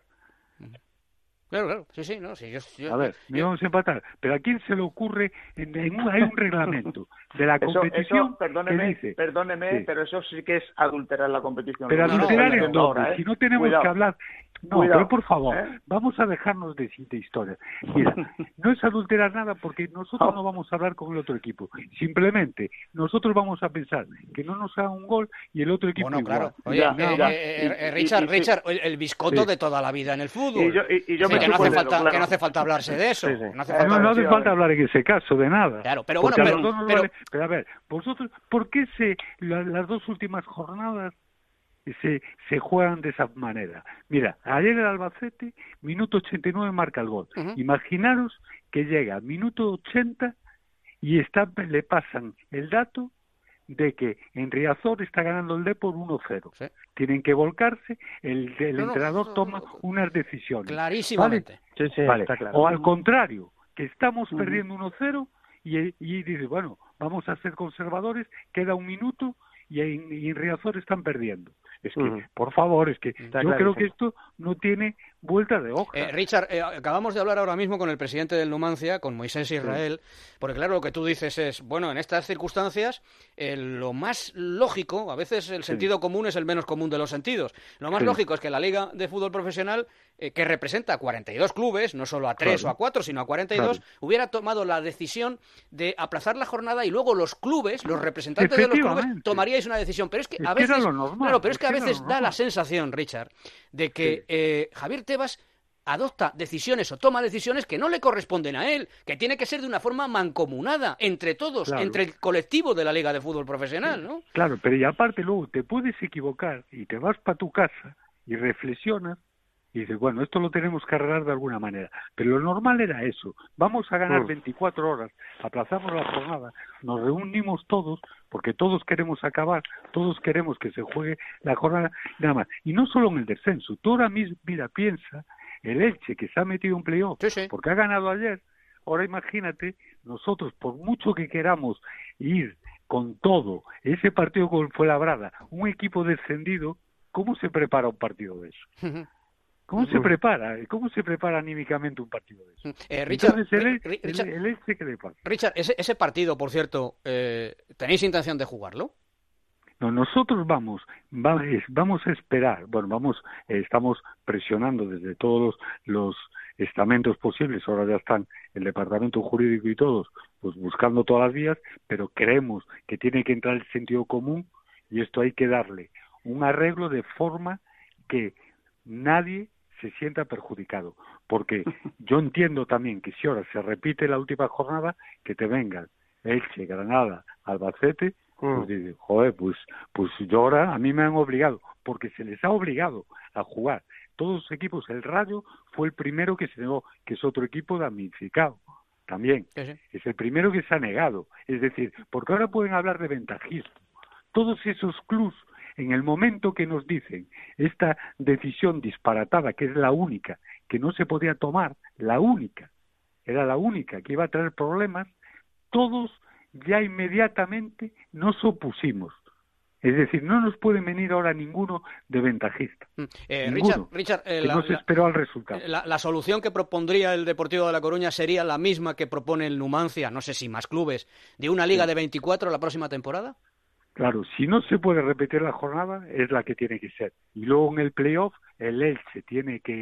Claro, claro, sí, sí, no, sí, yo, yo, a ver, no yo... íbamos a empatar, pero ¿a quién se le ocurre? En, en un, hay un reglamento de la competición eso, eso, perdóneme, que dice... Perdóneme, sí. Pero eso sí que es adulterar la competición. Pero no, adulterar no, es no, doble, ahora, ¿eh? Si no tenemos Cuidado. que hablar... No, Cuidado. pero por favor, ¿Eh? vamos a dejarnos de, de historias. Mira, no es adulterar nada porque nosotros no vamos a hablar con el otro equipo. Simplemente, nosotros vamos a pensar que no nos haga un gol y el otro equipo bueno, igual. Claro. Oye, Ya, eh, ya. eh, eh, Richard, y, y, Richard, el, el biscoto sí. de toda la vida en el fútbol. Y yo, y, y yo sí, me que, no hace falta, claro. que no hace falta hablarse de eso. Sí, sí. No hace falta, no, no hace falta hablar en ese caso de nada. Claro, pero bueno, pero, pero, pero, vale. pero a ver, vosotros, ¿por qué se la, las dos últimas jornadas se, se juegan de esa manera? Mira, ayer el Albacete, minuto ochenta y nueve marca el gol. Uh-huh. Imaginaros que llega minuto ochenta y está, le pasan el dato de que en Riazor está ganando el Depor uno cero. ¿Sí? Tienen que volcarse, el, el no, entrenador no, toma no, unas decisiones. Clarísimamente. ¿Vale? Sí, sí, vale. Está claro. O al contrario, que estamos uh-huh. perdiendo uno cero y, y dice, bueno, vamos a ser conservadores, queda un minuto y en, y en Riazor están perdiendo. Es que, uh-huh. por favor, es que Está yo clarísimo. creo que esto no tiene vuelta de hoja. Eh, Richard, eh, acabamos de hablar ahora mismo con el presidente del Numancia, con Moisés Israel, sí. porque claro, lo que tú dices es, bueno, en estas circunstancias, eh, lo más lógico, a veces el sentido sí. común es el menos común de los sentidos, lo más sí. lógico es que la Liga de Fútbol Profesional, eh, que representa a cuarenta y dos clubes, no solo a tres claro. o a cuatro, sino a cuarenta y dos, claro. hubiera tomado la decisión de aplazar la jornada y luego los clubes, los representantes de los clubes, tomaríais una decisión. Pero es que es a veces, que normal, claro, pero es que a veces da da la sensación, Richard, de que sí. eh, Javier Tebas adopta decisiones o toma decisiones que no le corresponden a él, que tiene que ser de una forma mancomunada entre todos, claro. entre el colectivo de la Liga de Fútbol Profesional, sí. ¿no? Claro, pero y aparte luego te puedes equivocar y te vas para tu casa y reflexionas y dices, bueno, esto lo tenemos que arreglar de alguna manera. Pero lo normal era eso. Vamos a ganar veinticuatro horas, aplazamos la jornada, nos reunimos todos, porque todos queremos acabar, todos queremos que se juegue la jornada, nada más. Y no solo en el descenso. Tú ahora mismo, mira, piensa, el Elche, que se ha metido en playoff, sí, sí. porque ha ganado ayer, ahora imagínate, nosotros, por mucho que queramos ir con todo, ese partido con Fuenlabrada, un equipo descendido, ¿cómo se prepara un partido de eso? ¿Cómo se prepara? ¿Cómo se prepara anímicamente un partido de eso? Eh, Richard, Entonces, el, el, Richard, el, el este, ¿qué le pasa? Richard, ese, ese partido, por cierto, eh, ¿tenéis intención de jugarlo? No, nosotros vamos, vamos, vamos a esperar, bueno, vamos, eh, estamos presionando desde todos los, los estamentos posibles, ahora ya están el departamento jurídico y todos, pues buscando todas las vías, pero creemos que tiene que entrar el sentido común y esto hay que darle un arreglo de forma que nadie se sienta perjudicado, porque yo entiendo también que si ahora se repite la última jornada, que te vengan Elche, Granada, Albacete, pues dices, joder, pues, pues yo ahora a mí me han obligado, porque se les ha obligado a jugar. Todos los equipos, el Rayo fue el primero que se negó, que es otro equipo damnificado también, sí, sí. es el primero que se ha negado, es decir, porque ahora pueden hablar de ventajismo. Todos esos clubs, en el momento que nos dicen esta decisión disparatada, que es la única, que no se podía tomar, la única, era la única que iba a traer problemas, todos ya inmediatamente nos opusimos. Es decir, no nos puede venir ahora ninguno de ventajista. Eh, ninguno, Richard, Richard eh, que la, no se esperó al resultado. La, la solución que propondría el Deportivo de La Coruña sería la misma que propone el Numancia, no sé si más clubes, de una liga sí. de veinticuatro la próxima temporada. Claro, si no se puede repetir la jornada, es la que tiene que ser. Y luego en el playoff, el Elche tiene que,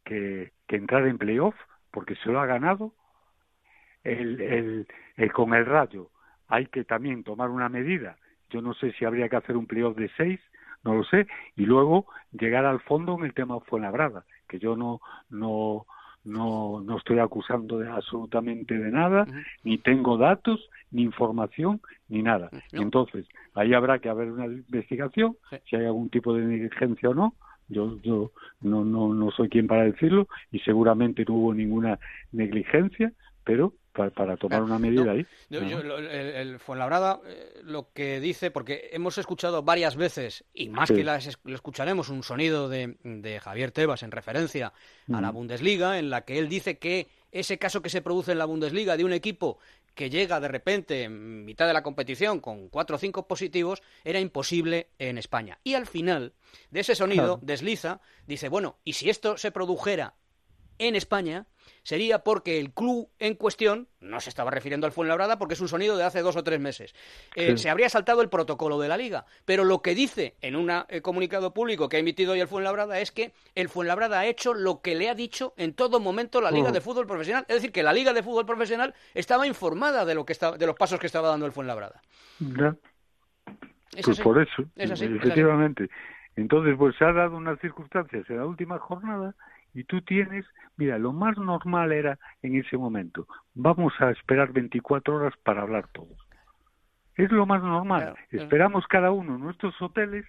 que, que entrar en playoff, porque se lo ha ganado. El, el, el, con el Rayo hay que también tomar una medida. Yo no sé si habría que hacer un playoff de seis, no lo sé, y luego llegar al fondo en el tema Fuenlabrada, que yo no no no no estoy acusando de absolutamente de nada, uh-huh. ni tengo datos, ni información, ni nada. Uh-huh. Entonces, ahí habrá que haber una investigación, sí. si hay algún tipo de negligencia o no. Yo yo no no no soy quien para decirlo, y seguramente no hubo ninguna negligencia, pero para, para tomar una medida no, ahí. Yo, yo, el, el Fuenlabrada eh, lo que dice, porque hemos escuchado varias veces, y más sí. que las, lo escucharemos, un sonido de, de Javier Tebas en referencia mm. a la Bundesliga, en la que él dice que ese caso que se produce en la Bundesliga de un equipo que llega de repente en mitad de la competición con cuatro o cinco positivos, era imposible en España. Y al final de ese sonido claro. desliza, dice, bueno, y si esto se produjera en España, sería porque el club en cuestión, no se estaba refiriendo al Fuenlabrada porque es un sonido de hace dos o tres meses, eh, sí. se habría saltado el protocolo de la Liga. Pero lo que dice en un eh, comunicado público que ha emitido hoy el Fuenlabrada es que el Fuenlabrada ha hecho lo que le ha dicho en todo momento la Liga uh-huh. de Fútbol Profesional. Es decir, que la Liga de Fútbol Profesional estaba informada de lo que está, de los pasos que estaba dando el Fuenlabrada. Ya. Pues así? Por eso, es así, efectivamente. Es así. Entonces, pues se ha dado unas circunstancias en la última jornada. Y tú tienes, mira, lo más normal era en ese momento, vamos a esperar veinticuatro horas para hablar todos. Es lo más normal. Claro, claro. Esperamos cada uno en nuestros hoteles,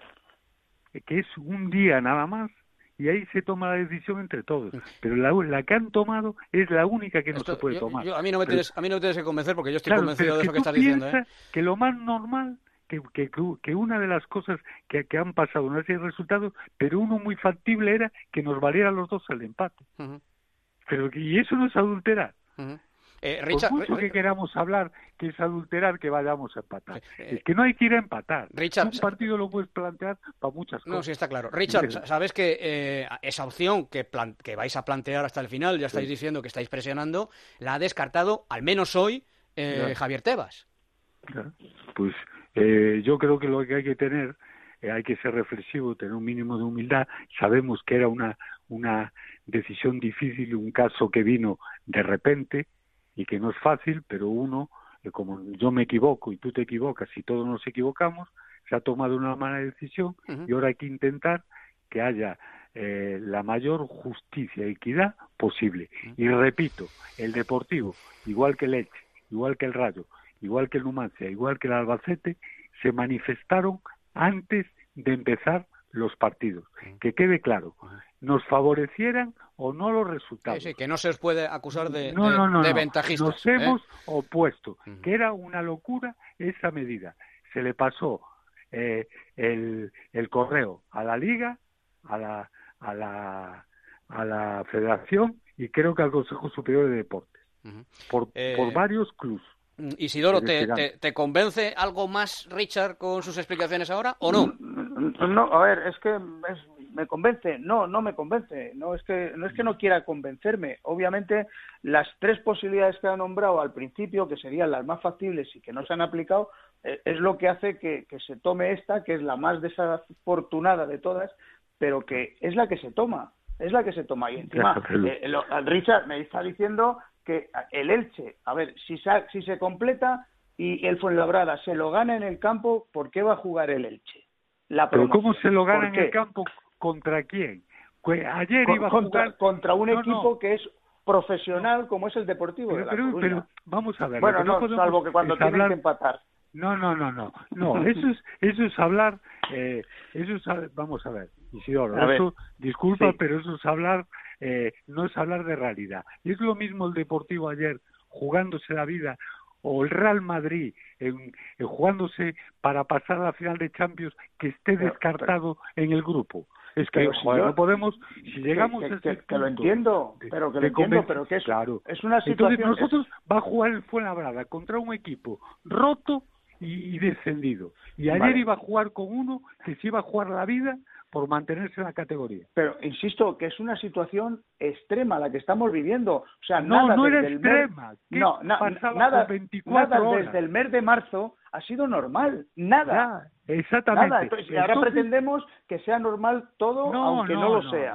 que es un día nada más, y ahí se toma la decisión entre todos. Pero la, la que han tomado es la única que no Esto, se puede yo, tomar. Yo, a, mí no me pero, tienes, a mí no me tienes que convencer porque yo estoy claro, convencido de eso que, que estás diciendo. ¿eh? Que lo más normal... Que, que, que una de las cosas que, que han pasado no es el resultado, pero uno muy factible era que nos valiera a los dos el empate. Uh-huh. Pero y eso no es adulterar. Uh-huh. Eh, Richard, Por mucho que queramos hablar que es adulterar que vayamos a empatar. Eh, es que no hay que ir a empatar. Richard, un partido lo puedes plantear para muchas cosas. No, sí está claro. Richard, sabes que eh, esa opción que, plan- que vais a plantear hasta el final, ya estáis sí. diciendo que estáis presionando, la ha descartado, al menos hoy, eh, Javier Tebas. Ya. Pues... Eh, yo creo que lo que hay que tener, eh, hay que ser reflexivo, tener un mínimo de humildad. Sabemos que era una, una decisión difícil, un caso que vino de repente y que no es fácil, pero uno, eh, como yo me equivoco y tú te equivocas y todos nos equivocamos, se ha tomado una mala decisión uh-huh. y ahora hay que intentar que haya eh, la mayor justicia y equidad posible. Uh-huh. Y repito, el Deportivo, igual que el Elche, igual que el Rayo, igual que el Numancia, igual que el Albacete, se manifestaron antes de empezar los partidos. Que quede claro, nos favorecieran o no los resultados. Sí, sí, que no se os puede acusar de, no, de, no, no, de no. ventajistas. Nos hemos ¿eh? opuesto, uh-huh. que era una locura esa medida. Se le pasó eh, el, el correo a la Liga, a la, a la, a la Federación y creo que al Consejo Superior de Deportes, uh-huh. por, eh... por varios clubes. Isidoro, ¿te, te, ¿te convence algo más Richard con sus explicaciones ahora o no? No, a ver, es que es, me convence, no, no me convence, no es que no es que no quiera convencerme. Obviamente las tres posibilidades que ha nombrado al principio, que serían las más factibles y que no se han aplicado, eh, es lo que hace que, que se tome esta, que es la más desafortunada de todas, pero que es la que se toma, es la que se toma. Y encima, eh, lo, Richard me está diciendo que el Elche, a ver, si se, si se completa y el Fuenlabrada se lo gana en el campo, ¿por qué va a jugar el Elche? La ¿Pero cómo se lo gana en el campo? ¿Contra quién? Ayer Con, iba a contra, jugar... Contra un no, equipo no. que es profesional como es el Deportivo pero, de La pero, Coruña. Pero vamos a ver... Bueno, no, no salvo que cuando tienen hablar... que empatar. No, no, no, no, no, eso es, eso es hablar, eh, eso es, vamos a ver, Isidoro, a eso, ver. disculpa, sí. pero eso es hablar, eh, no es hablar de realidad. Y es lo mismo el Deportivo ayer, jugándose la vida, o el Real Madrid, en, en jugándose para pasar a la final de Champions, que esté descartado en el grupo. Es que, si joder, yo, no podemos, si llegamos que, a ese que, punto, que lo entiendo, pero que lo entiendo, pero que es, claro. es una situación... Entonces nosotros es... va a jugar el Fuenlabrada contra un equipo roto y, y descendido. Y ayer vale. iba a jugar con uno que se iba a jugar la vida por mantenerse en la categoría. Pero insisto que es una situación extrema la que estamos viviendo. O sea, no, nada no desde era el extrema. Mes... No, na, nada, nada desde el mes de marzo ha sido normal. Nada. Ya, exactamente. Nada. Entonces, Entonces, ahora pretendemos que sea normal todo, no, aunque no, no lo no, sea. No, no.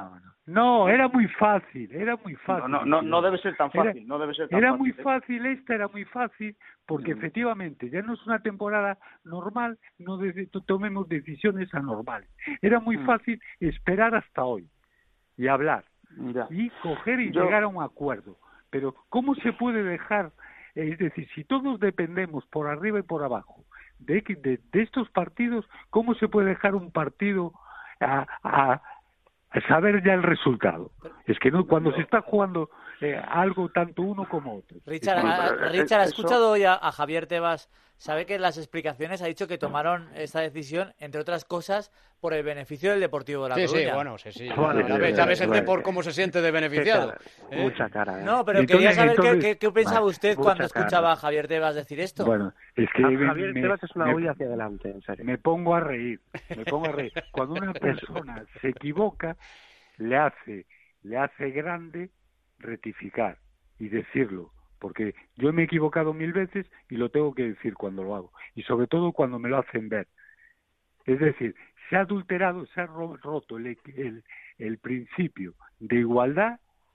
No, era muy fácil, era muy fácil. No, no, no debe ser tan fácil, era, no debe ser tan Era fácil, muy ¿eh? fácil, esta era muy fácil, porque Mm. efectivamente ya no es una temporada normal, no de, tomemos decisiones anormales. Era muy Mm. fácil esperar hasta hoy y hablar, Ya. y coger y Yo- llegar a un acuerdo. Pero ¿cómo se puede dejar? Es decir, si todos dependemos por arriba y por abajo de, de, de estos partidos, ¿cómo se puede dejar un partido a, a, a saber ya el resultado? Es que no, cuando se está jugando eh, algo tanto uno como otro. Richard, Es- ha, eh, Richard, ¿ha eso- escuchado hoy a, a Javier Tebas? Sabe que en las explicaciones ha dicho que tomaron esta decisión, entre otras cosas, por el beneficio del Deportivo de La Sí, sí, Coruña. bueno, sí, sí. Bueno, ya ves, ya ves el bueno. Depor cómo se siente de beneficiado. Qué cara, ¿eh? Mucha cara, ¿eh? No, pero Entonces- quería saber qué- entonces- qué, qué pensaba Vale, usted mucha cuando cara. escuchaba a Javier Tebas decir esto. Bueno, es que A- me- Javier me- Tebas es una me- huida hacia adelante, en serio. me pongo a reír, me pongo a reír. Cuando una persona se equivoca, le hace, le hace grande rectificar y decirlo, porque yo me he equivocado mil veces y lo tengo que decir cuando lo hago, y sobre todo cuando me lo hacen ver. Es decir, se ha adulterado, se ha ro- roto el, equi- el, el principio de igualdad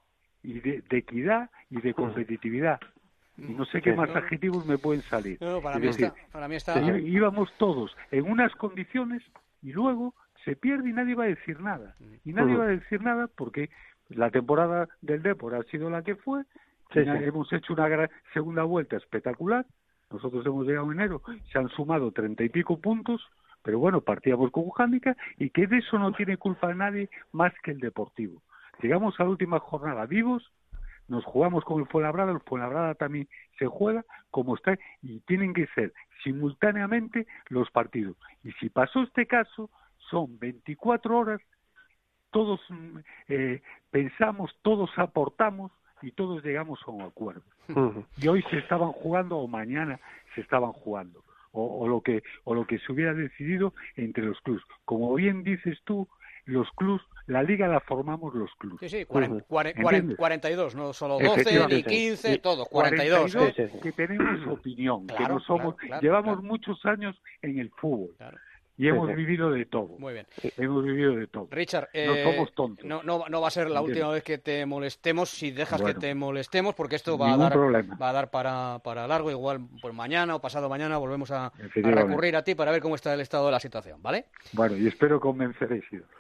y de, de equidad y de competitividad. Y no sé qué Sí. más adjetivos me pueden salir. No, para Es mí decir, está, para mí está. í- íbamos todos en unas condiciones y luego se pierde y nadie va a decir nada. Y nadie Ujú. va a decir nada porque la temporada del Depor ha sido la que fue. Sí, y na- sí. hemos hecho una gran segunda vuelta espectacular. Nosotros hemos llegado en enero, se han sumado treinta y pico puntos, pero bueno, partíamos con un hándicap y que de eso no tiene culpa nadie más que el Deportivo. Llegamos a la última jornada vivos, nos jugamos con el Fuenlabrada, el Fuenlabrada también se juega como está y tienen que ser simultáneamente los partidos. Y si pasó este caso, son veinticuatro horas, todos mm, eh, pensamos, todos aportamos y todos llegamos a un acuerdo. Ujú. Y hoy se estaban jugando o mañana se estaban jugando o, o lo que o lo que se hubiera decidido entre los clubes. Como bien dices tú, los clubes, la liga la formamos los clubes. Sí, sí, cuarenta, cuarenta, ¿Entiendes? cuarenta y dos, no solo doce, ni Efectivamente. quince, Y todos, cuarenta y dos. cuarenta y ¿eh? dos que tenemos opinión, que Claro, no somos, claro, claro, llevamos claro. muchos años en el fútbol y Sí, hemos sí. vivido de todo. Muy bien. Hemos vivido de todo. Richard, no eh, somos tontos. No, no, no va a ser la ¿Entiendes? última vez que te molestemos si dejas Bueno. que te molestemos, porque esto va a Ningún dar, problema. va a dar para, para largo. Igual pues mañana o pasado mañana volvemos a, a Efectivamente. recurrir a ti para ver cómo está el estado de la situación, ¿vale? Bueno, y espero convenceréis.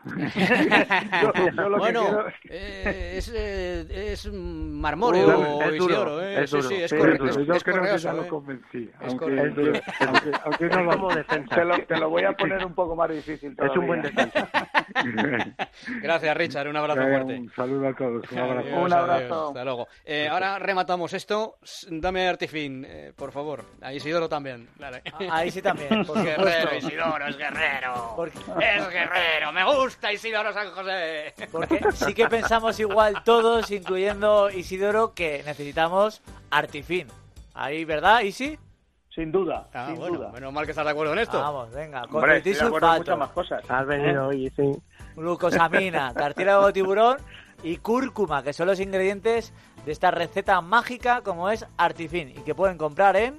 Yo, yo lo que Bueno, quiero- eh, es, eh, es marmóreo, Duro, es duro, Isidoro, ¿eh? es sí, duro. sí, es, Sí, corre- es duro. es- Yo es creo que correoso, ya lo ¿eh? convencí. Es Aunque, correcto. aunque, aunque, aunque no Es lo como defensa. te, lo, te lo voy a poner un poco más difícil Es un buen todavía. defensa. Gracias, Richard, un abrazo Venga, fuerte. un saludo a todos. Un abrazo. Adiós, Un adiós, abrazo. hasta luego. Eh, ahora rematamos esto. S- Dame Artifin, eh, por favor. A Isidoro también. Dale. Ahí sí también, por Es guerrero, supuesto. Isidoro, es guerrero. Porque- Es guerrero. Me gusta Isidoro San José. Porque sí que pensamos igual todos, incluyendo Isidoro, que necesitamos Artifin. Ahí, ¿verdad, Isi? Sin duda, Ah, sin bueno, duda. menos mal que estás de acuerdo en esto. Vamos, venga. Con Hombre, estoy de acuerdo en sulfato, muchas más cosas. Has venido hoy, sí. glucosamina, cartílago de tiburón y cúrcuma, que son los ingredientes de esta receta mágica como es Artifin y que pueden comprar en...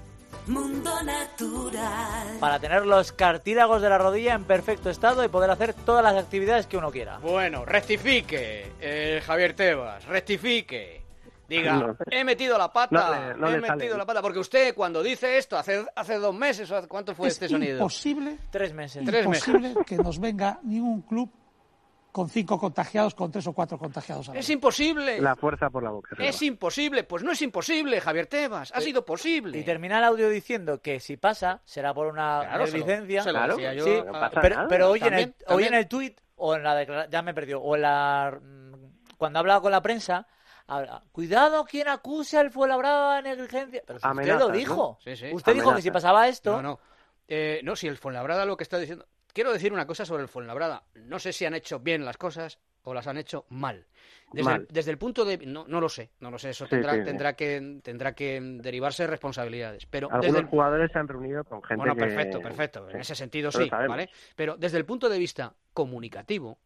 Mundo Natural. para tener los cartílagos de la rodilla en perfecto estado y poder hacer todas las actividades que uno quiera. Bueno, rectifique, eh, Javier Tebas, rectifique. Diga, No. he metido la pata, No le- no he le sale. metido la pata, porque usted cuando dice esto, hace, hace dos meses, o hace- ¿cuánto fue Es este sonido? imposible, Tres meses. Tres meses. imposible que nos venga ningún club con cinco contagiados, con tres o cuatro contagiados a la Es vez. imposible. La fuerza por la boca. Es imposible. Pues no es imposible, Javier Tebas. Ha sido posible. Y termina el audio diciendo que si pasa será por una Claro, se lo- negligencia. se lo Claro. decía yo. Sí, no pasa pero, nada. pero hoy, en También, el, hoy también. en el tuit o en la declaración, ya me perdió, o en la mm, cuando ha hablado con la prensa, habla, cuidado quien acuse al Fuenlabrada de negligencia. Pero si usted Amenazas, lo ¿no? dijo. Sí, sí. Usted dijo que si Amenazas. pasaba esto, No, no. Eh, no, si el Fuenlabrada lo que está diciendo... Quiero decir una cosa sobre el Fuenlabrada. No sé si han hecho bien las cosas o las han hecho mal. Desde, Mal. El, desde el punto de... No, no lo sé. No lo sé. Eso Sí, tendrá, sí, sí. tendrá, que, tendrá que derivarse responsabilidades. Pero Algunos desde el, jugadores se han reunido con gente Bueno, que... perfecto, perfecto. En Sí. ese sentido Eso lo sí, sabemos. ¿vale? Pero desde el punto de vista comunicativo,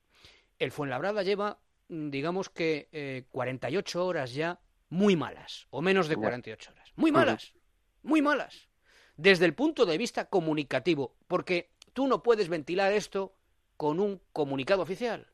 el Fuenlabrada lleva, mm, digamos que, eh, cuarenta y ocho horas ya muy malas, o menos de Ya. cuarenta y ocho horas. Muy malas, muy malas. Desde el punto de vista comunicativo, porque tú no puedes ventilar esto con un comunicado oficial.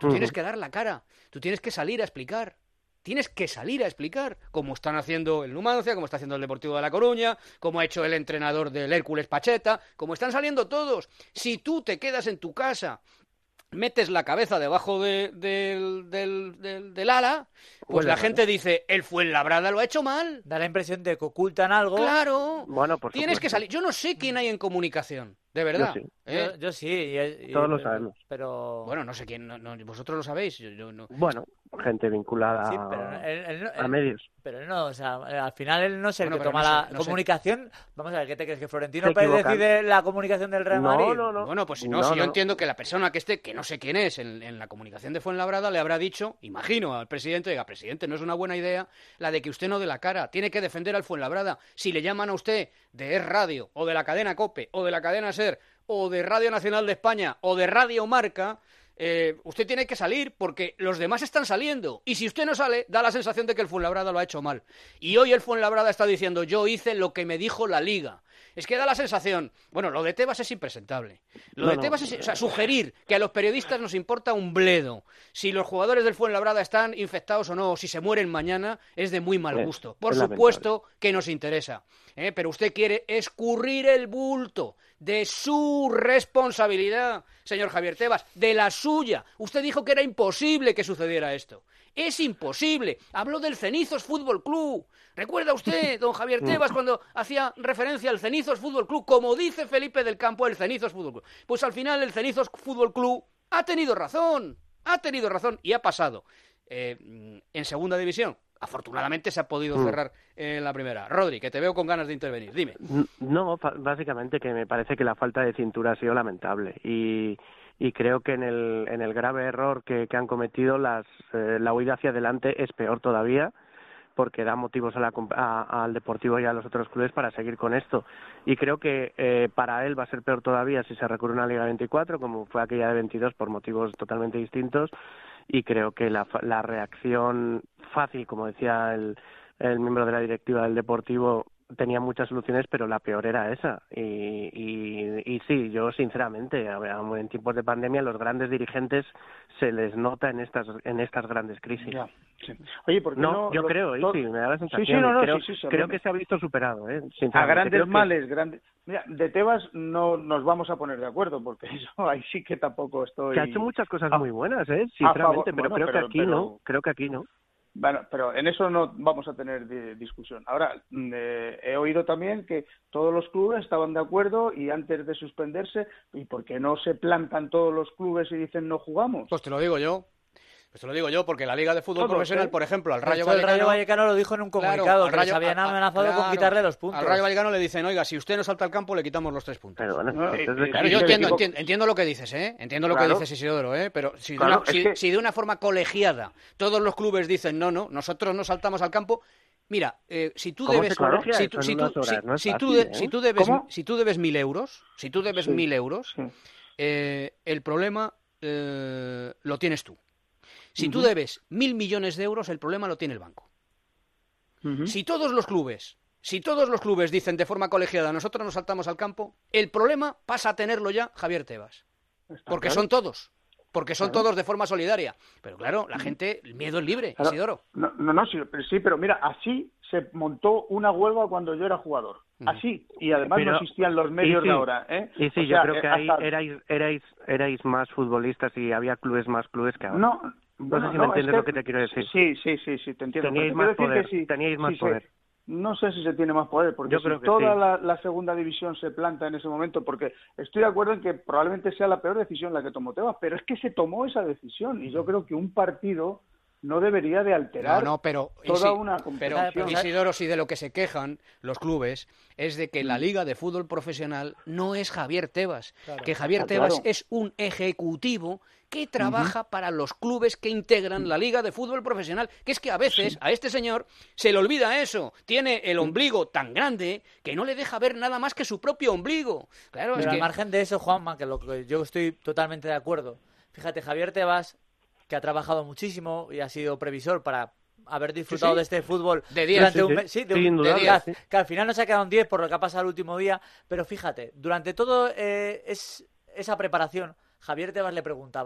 Tú uh-huh. tienes que dar la cara, tú tienes que salir a explicar. Tienes que salir a explicar, como están haciendo el Numancia, como está haciendo el Deportivo de La Coruña, como ha hecho el entrenador del Hércules Pacheta, como están saliendo todos. Si tú te quedas en tu casa, metes la cabeza debajo de, de, del, del, del ala, pues la gente dice, el Fuenlabrada lo ha hecho mal. Da la impresión de que ocultan algo. Claro, bueno, por tienes supuesto. que salir. Yo no sé quién hay en comunicación, de verdad. Yo sí. ¿eh? Yo, yo sí. Y, y, Todos lo pero, sabemos. Pero... Bueno, no sé quién, no, no, vosotros lo sabéis. Yo, yo no... Bueno, gente vinculada sí, pero él, él, él, a medios. Pero él no, o sea, al final él no es el bueno, que toma no la sé, no comunicación. Sé. Vamos a ver, ¿qué te crees? ¿Que Florentino Pérez decide la comunicación del Real Madrid? No, no, no. Bueno, pues si no, no si no. yo entiendo que la persona que esté, que no sé quién es, en, en la comunicación de Fuenlabrada le habrá dicho, imagino al presidente, diga, presidente, no es una buena idea la de que usted no dé la cara, tiene que defender al Fuenlabrada. Si le llaman a usted de Es Radio, o de la cadena COPE, o de la cadena SER, o de Radio Nacional de España, o de Radio Marca, eh, usted tiene que salir porque los demás están saliendo. Y si usted no sale, da la sensación de que el Fuenlabrada lo ha hecho mal. Y hoy el Fuenlabrada está diciendo, yo hice lo que me dijo la Liga. Es que da la sensación... Bueno, lo de Tebas es impresentable. Lo no, de Tebas no. es... O sea, sugerir que a los periodistas nos importa un bledo si los jugadores del Fuenlabrada están infectados o no, o si se mueren mañana, es de muy mal gusto. Por supuesto que nos interesa. ¿eh? Pero usted quiere escurrir el bulto de su responsabilidad, señor Javier Tebas, de la suya. Usted dijo que era imposible que sucediera esto. Es imposible. Habló del Cenizos Fútbol Club. ¿Recuerda usted, don Javier Tebas, cuando hacía referencia al Cenizos Fútbol Club? Como dice Felipe del Campo, el Cenizos Fútbol Club. Pues al final el Cenizos Fútbol Club ha tenido razón. Ha tenido razón y ha pasado eh, en segunda división. Afortunadamente se ha podido cerrar en la primera. Rodri, que te veo con ganas de intervenir. Dime. No, básicamente que me parece que la falta de cintura ha sido lamentable. Y... y creo que en el en el grave error que, que han cometido las eh, la huida hacia adelante es peor todavía, porque da motivos a la, a, al Deportivo y a los otros clubes para seguir con esto, y creo que eh, para él va a ser peor todavía si se recurre a una Liga veinticuatro como fue aquella de veintidós por motivos totalmente distintos, y creo que la, la reacción fácil, como decía el, el miembro de la directiva del Deportivo, tenía muchas soluciones, pero la peor era esa. Y, y, y sí, yo sinceramente, en tiempos de pandemia, los grandes dirigentes se les nota en estas en estas grandes crisis. Ya, sí. Oye, ¿por qué no? no yo los, creo, los... sí, me da la sensación. Sí, sí, no, no, creo, sí, sí, creo que se ha visto superado, ¿eh? A grandes creo que... males, grandes... Mira, de Tebas no nos vamos a poner de acuerdo, porque eso ahí sí que tampoco estoy... Que ha hecho muchas cosas ah, muy buenas, ¿eh? Sinceramente, pero bueno, creo pero, que aquí pero... no, creo que aquí no. Bueno, pero en eso no vamos a tener de discusión. Ahora, eh, he oído también que todos los clubes estaban de acuerdo y antes de suspenderse, ¿y por qué no se plantan todos los clubes y dicen no jugamos? Pues te lo digo yo. Pues te lo digo yo, porque la Liga de Fútbol Todos, Profesional, ¿eh? por ejemplo, al Rayo Vallecano... Vallecano... El Rayo Vallecano lo dijo en un comunicado, claro, que Rayo, les habían amenazado claro, con quitarle los puntos. Al Rayo Vallecano le dicen, oiga, si usted no salta al campo, le quitamos los tres puntos. Pero bueno, no, entonces, claro, yo entiendo, entiendo, entiendo lo que dices, ¿eh? Entiendo lo claro. que dices, Isidoro, ¿eh? Pero si, Claro, de una, si, que... si de una forma colegiada todos los clubes dicen, no, no, nosotros no saltamos al campo... Mira, eh, si tú debes, si tú, si tú, si, no si, fácil, tú de, ¿eh? si tú debes, ¿Cómo? si tú debes mil euros, si tú debes sí. mil euros, sí. eh, el problema eh, lo tienes tú. Si uh-huh. tú debes mil millones de euros, el problema lo tiene el banco. Uh-huh. Si todos los clubes, si todos los clubes dicen de forma colegiada, nosotros nos saltamos al campo, el problema pasa a tenerlo ya Javier Tebas, Está porque claro. son todos. Porque son claro. todos de forma solidaria. Pero claro, la gente, el miedo es libre, claro. Isidoro. No, no, no sí, pero, sí, pero mira, así se montó una huelga cuando yo era jugador. Así. Y además pero, no existían los medios sí, de ahora. ¿eh? Y sí, o yo sea, creo que ahí hasta... erais, erais, erais más futbolistas y había clubes más clubes que ahora. No, no bueno, sé si no, me entiendes es que... lo que te quiero decir. Sí, sí, sí, sí te entiendo. Teníais te más decir poder. Que sí, teníais más sí, poder. Sí. No sé si se tiene más poder, porque yo si creo que toda sí. la, la segunda división se planta en ese momento, porque estoy de acuerdo en que probablemente sea la peor decisión la que tomó Tebas, pero es que se tomó esa decisión y yo creo que un partido no debería de alterar no, no, pero, toda si, una competición. Pero, pero Isidoro, si de lo que se quejan los clubes es de que la Liga de Fútbol Profesional no es Javier Tebas, claro. que Javier ah, Tebas claro. es un ejecutivo que trabaja uh-huh. para los clubes que integran la Liga de Fútbol Profesional, que es que a veces sí. a este señor se le olvida eso, tiene el ombligo tan grande que no le deja ver nada más que su propio ombligo. Claro, pero es al que... margen de eso, Juanma, que, lo que yo estoy totalmente de acuerdo, fíjate, Javier Tebas, que ha trabajado muchísimo y ha sido previsor para haber disfrutado sí, sí. de este fútbul de diez, durante sí, un sí. mes, sí, de, sí, un, de diez, sí. que al final no se ha quedado en diez por lo que ha pasado el último día, pero fíjate, durante todo eh, es, esa preparación, Javier Tebas le preguntaban,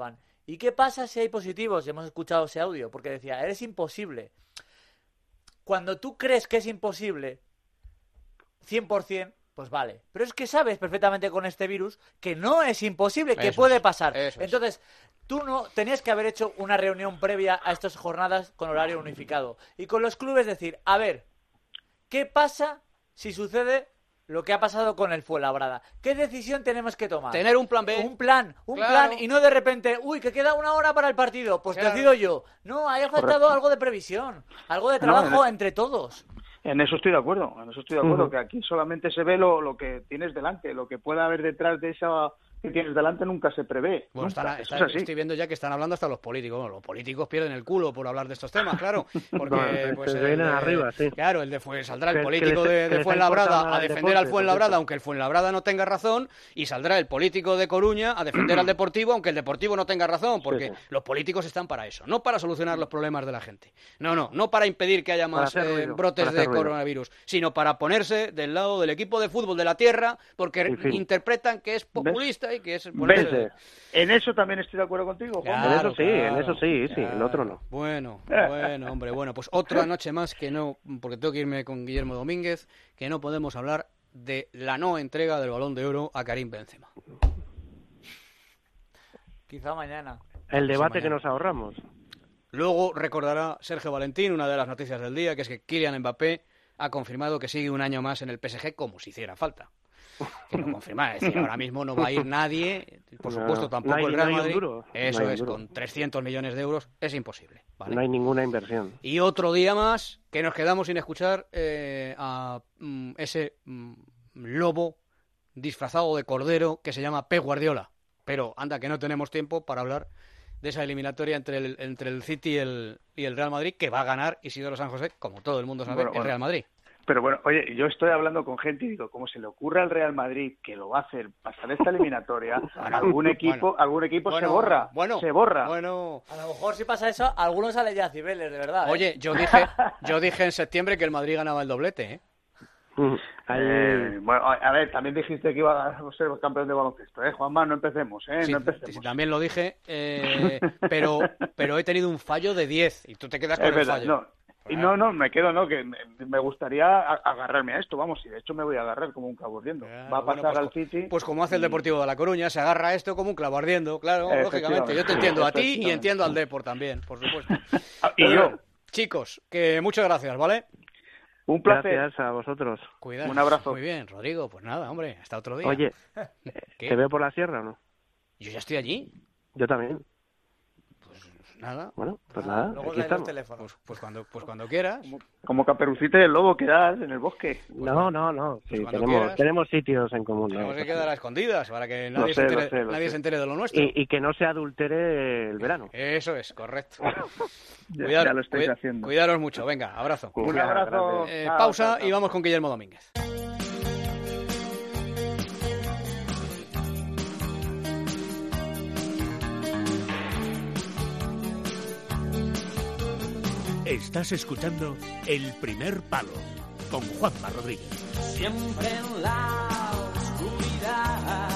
¿Y qué pasa si hay positivos? Y hemos escuchado ese audio, porque decía, eres imposible. Cuando tú crees que es imposible, cien por ciento, pues vale. Pero es que sabes perfectamente con este virus que no es imposible, que Eso puede es, pasar. eso es. Entonces, tú no tenías que haber hecho una reunión previa a estas jornadas con horario unificado. Y con los clubes decir, a ver, ¿qué pasa si sucede lo que ha pasado con el Fuenlabrada? ¿Qué decisión tenemos que tomar? Tener un plan B. Un plan, un Claro. plan, y no de repente, uy, que queda una hora para el partido, pues Claro. decido yo. No, haya faltado Correcto. algo de previsión, algo de No, trabajo en- entre todos. En eso estoy de acuerdo, en eso estoy de acuerdo, Ujú. que aquí solamente se ve lo, lo que tienes delante, lo que pueda haber detrás de esa que tienes delante nunca se prevé. Bueno, nunca. están- Eso está- es así. estoy viendo ya que están hablando hasta los políticos. Bueno, los políticos pierden el culo por hablar de estos temas, claro. Porque Bueno, pues, se el vienen de- arriba, sí. Claro, el de Fue- saldrá el Que- que político les- de, que de les ha Fuenlabrada importado a el defender deporte, al por Fuenlabrada, cierto. aunque el Fuenlabrada no tenga razón, y saldrá el político de Coruña a defender al Deportivo, aunque el Deportivo no tenga razón, porque Sí, sí. los políticos están para eso, no para solucionar los problemas de la gente. No, no, no para impedir que haya más hacer eh, ruido, brotes para de hacer ruido. coronavirus, sino para ponerse del lado del equipo de fútbol de la tierra, porque En fin. interpretan que es populista y que es... ¿Ves? ponerse- En eso también estoy de acuerdo contigo, Juan. En eso sí, en eso sí, sí, el otro no. Bueno, bueno, hombre, bueno, pues otra noche más que no, porque tengo que irme con Guillermo Domínguez, que no podemos hablar de la no entrega del Balón de Oro a Karim Benzema. Quizá mañana. El debate mañana. que nos ahorramos. Luego recordará Sergio Valentín una de las noticias del día, que es que Kylian Mbappé ha confirmado que sigue un año más en el P S G como si hiciera falta. Que lo confirma, es decir, ahora mismo no va a ir nadie, por No, supuesto no tampoco hay- el no Real hay un Madrid. duro, Eso no hay un es, duro. con trescientos millones de euros es imposible. ¿vale? No hay ninguna inversión. Y otro día más que nos quedamos sin escuchar eh, a mm, ese mm, lobo disfrazado de cordero que se llama Pep Guardiola. Pero anda que no tenemos tiempo para hablar de esa eliminatoria entre el, entre el City y el, y el Real Madrid, que va a ganar Isidoro San José, como todo el mundo sabe, Bueno, el bueno. Real Madrid. Pero bueno, oye, yo estoy hablando con gente y digo, como se le ocurre al Real Madrid que lo va a hacer pasar esta eliminatoria, algún equipo, bueno. algún equipo Bueno, se borra, bueno, se borra. Bueno, A lo mejor si pasa eso, algunos salen ya a Cibeles, de verdad. ¿eh? oye, yo dije, yo dije en septiembre que el Madrid ganaba el doblete, ¿eh? Ahí- Eh, bueno, a ver, también dijiste que iba a ser campeón de baloncesto, ¿eh? Juanma, no empecemos, ¿eh? Sí, no empecemos. sí, también lo dije, eh, pero, pero he tenido un fallo de diez y tú te quedas con Es el verdad, fallo. no. Y no, no, me quedo, no, que me, me gustaría a- agarrarme a esto, vamos, y de hecho me voy a agarrar como un clavo ardiendo. Va a Bueno, pasar pues, al City. Pues como hace el Deportivo de La Coruña, se agarra a esto como un clavo ardiendo, claro, lógicamente. Yo te Efectivamente, entiendo a ti y efectivamente. entiendo al Depor también, por supuesto. Y Bueno, yo. Chicos, que muchas gracias, ¿vale? Un placer. Gracias a vosotros. Cuidado. Un abrazo. Muy bien, Rodrigo, pues nada, hombre, hasta otro día. Oye, ¿Qué? ¿te veo por la sierra o no? Yo ya estoy allí. Yo también. Nada. Bueno, pues nada, Luego aquí leen los estamos. teléfonos. Pues, pues cuando, pues cuando quieras. Como Caperucita y el Lobo, quedas en el bosque. No, no, no. Sí, Pues cuando tenemos, quieras. tenemos sitios en común. ¿no? Tenemos que quedar a escondidas para que Lo nadie, sé, se, lo entere, sé, lo nadie sé. se entere de lo nuestro. Y, y que no se adultere el verano. Eso es, correcto. Ya- Cuidar- ya lo estáis cuid- haciendo. Cuidaros mucho. Venga, abrazo. Un abrazo. Eh, Chao, pausa chao, chao. y vamos con Guillermo Domínguez. Estás escuchando El Primer Palo con Juanma Rodríguez. Siempre en la oscuridad.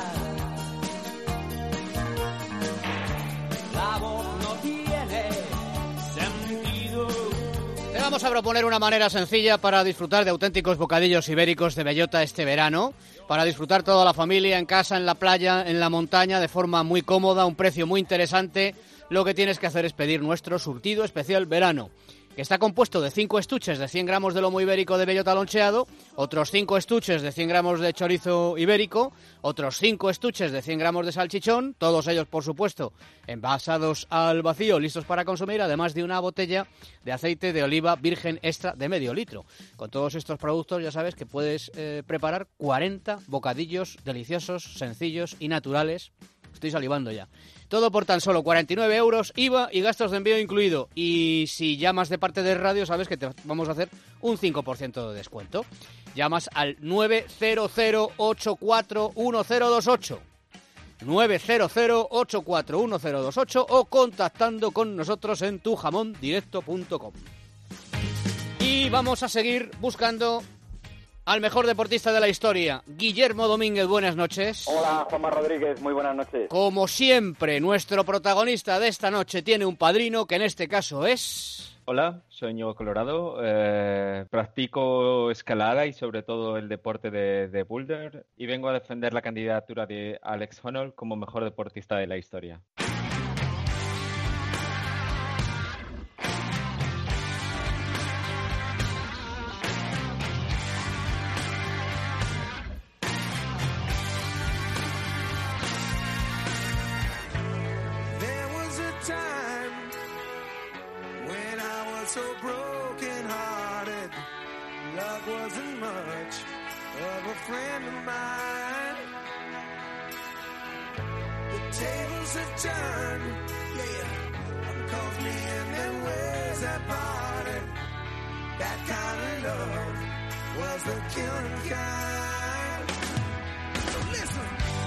La voz no tiene sentido. Te vamos a proponer una manera sencilla para disfrutar de auténticos bocadillos ibéricos de bellota este verano, para disfrutar toda la familia en casa, en la playa, en la montaña, de forma muy cómoda, a un precio muy interesante. Lo que tienes que hacer es pedir nuestro surtido especial verano, que está compuesto de cinco estuches de cien gramos de lomo ibérico de bellota loncheado, otros cinco estuches de cien gramos de chorizo ibérico, otros cinco estuches de cien gramos de salchichón, todos ellos, por supuesto, envasados al vacío, listos para consumir, además de una botella de aceite de oliva virgen extra de medio litro. Con todos estos productos ya sabes que puedes eh, preparar cuarenta bocadillos deliciosos, sencillos y naturales. Estoy salivando ya. Todo por tan solo cuarenta y nueve euros, I V A y gastos de envío incluido. Y si llamas de parte de radio, sabes que te vamos a hacer un cinco por ciento de descuento. Llamas al nueve cero cero ocho cuatro uno cero dos ocho. nueve cero cero ocho cuatro uno cero dos ocho o contactando con nosotros en tu jamón directo punto com. Y vamos a seguir buscando al mejor deportista de la historia, Guillermo Domínguez. Buenas noches. Hola, Juanma Rodríguez, muy buenas noches. Como siempre, nuestro protagonista de esta noche tiene un padrino, que en este caso es... Hola, soy Ñigo Colorado, eh, practico escalada y sobre todo el deporte de, de boulder, y vengo a defender la candidatura de Alex Honnold como mejor deportista de la historia. So broken hearted, love wasn't much of a friend of mine. The tables have turned, yeah, uncalled me in their ways that parted. That kind of love was the killing kind. So listen,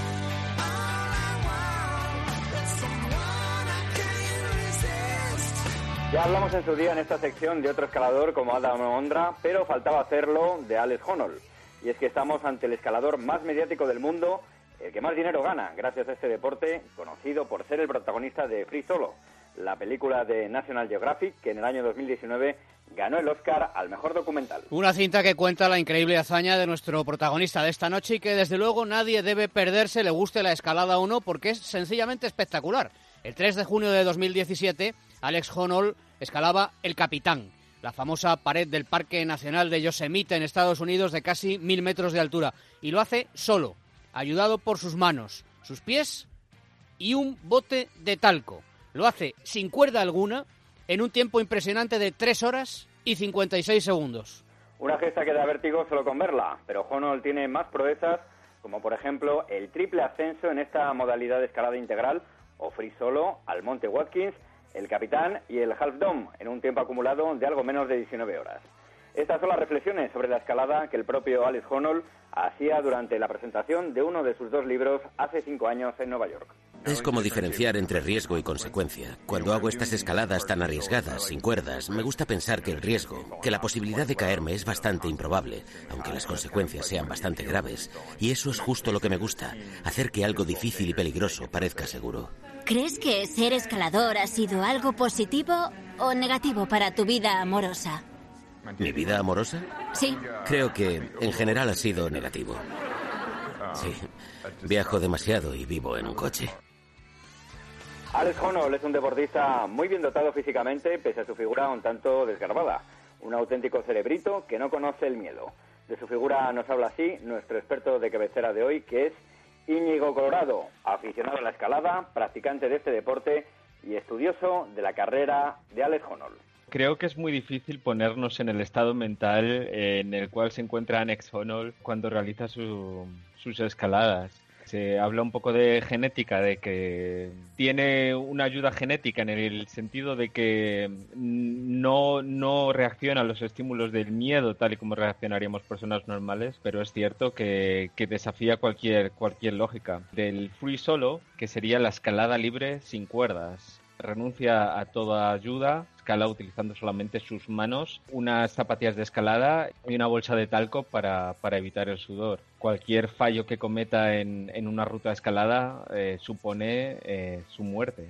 all I want is someone I can't resist. Ya hablamos en su día en esta sección de otro escalador como Adam Ondra, pero faltaba hacerlo de Alex Honnold. Y es que estamos ante el escalador más mediático del mundo, el que más dinero gana gracias a este deporte, conocido por ser el protagonista de Free Solo, la película de National Geographic que en el año dos mil diecinueve ganó el Oscar al mejor documental. Una cinta que cuenta la increíble hazaña de nuestro protagonista de esta noche y que desde luego nadie debe perderse, le guste la escalada o no, porque es sencillamente espectacular. El tres de junio de dos mil diecisiete, Alex Honnold escalaba El Capitán, la famosa pared del Parque Nacional de Yosemite en Estados Unidos de casi mil metros de altura. Y lo hace solo, ayudado por sus manos, sus pies y un bote de talco. Lo hace sin cuerda alguna, en un tiempo impresionante de tres horas y cincuenta y seis segundos. Una gesta que da vértigo solo con verla, pero Honnold tiene más proezas, como por ejemplo el triple ascenso en esta modalidad de escalada integral, o Free Solo, al Monte Watkins, El Capitán y el Half Dome, en un tiempo acumulado de algo menos de diecinueve horas. Estas son las reflexiones sobre la escalada que el propio Alex Honnold hacía durante la presentación de uno de sus dos libros hace cinco años en Nueva York. Es como diferenciar entre riesgo y consecuencia. Cuando hago estas escaladas tan arriesgadas, sin cuerdas, me gusta pensar que el riesgo, que la posibilidad de caerme es bastante improbable, aunque las consecuencias sean bastante graves. Y eso es justo lo que me gusta, hacer que algo difícil y peligroso parezca seguro. ¿Crees que ser escalador ha sido algo positivo o negativo para tu vida amorosa? ¿Mi vida amorosa? Sí. Creo que en general ha sido negativo. Sí, viajo demasiado y vivo en un coche. Alex Honnold es un deportista muy bien dotado físicamente, pese a su figura un tanto desgarbada. Un auténtico cerebrito que no conoce el miedo. De su figura nos habla así nuestro experto de cabecera de hoy, que es Íñigo Colorado, aficionado a la escalada, practicante de este deporte y estudioso de la carrera de Alex Honnold. Creo que es muy difícil ponernos en el estado mental en el cual se encuentra Alex Honnold cuando realiza su, sus escaladas. Se habla un poco de genética, de que tiene una ayuda genética en el sentido de que no, no reacciona a los estímulos del miedo tal y como reaccionaríamos personas normales, pero es cierto que, que desafía cualquier, cualquier lógica. Del Free Solo, que sería la escalada libre sin cuerdas. Renuncia a toda ayuda, escala utilizando solamente sus manos, unas zapatillas de escalada y una bolsa de talco para, para evitar el sudor. Cualquier fallo que cometa en, en una ruta de escalada eh, supone eh, su muerte.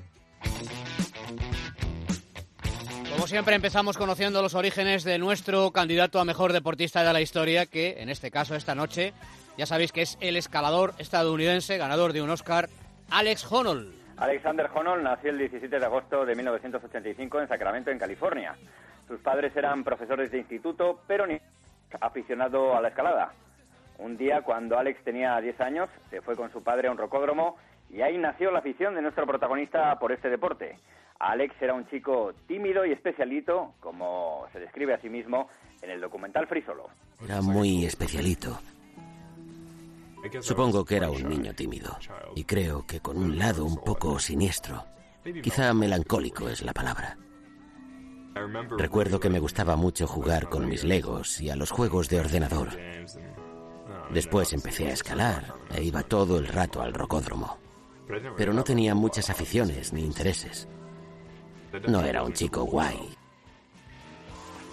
Como siempre empezamos conociendo los orígenes de nuestro candidato a mejor deportista de la historia, que en este caso esta noche ya sabéis que es el escalador estadounidense, ganador de un Oscar, Alex Honnold. Alexander Honnold nació el diecisiete de agosto de mil novecientos ochenta y cinco en Sacramento, en California. Sus padres eran profesores de instituto, pero ni aficionado a la escalada. Un día, cuando Alex tenía diez años, se fue con su padre a un rocódromo y ahí nació la afición de nuestro protagonista por este deporte. Alex era un chico tímido y especialito, como se describe a sí mismo en el documental Free Solo. Era muy especialito. Supongo que era un niño tímido, y creo que con un lado un poco siniestro. Quizá melancólico es la palabra. Recuerdo que me gustaba mucho jugar con mis Legos y a los juegos de ordenador. Después empecé a escalar e iba todo el rato al rocódromo. Pero no tenía muchas aficiones ni intereses. No era un chico guay.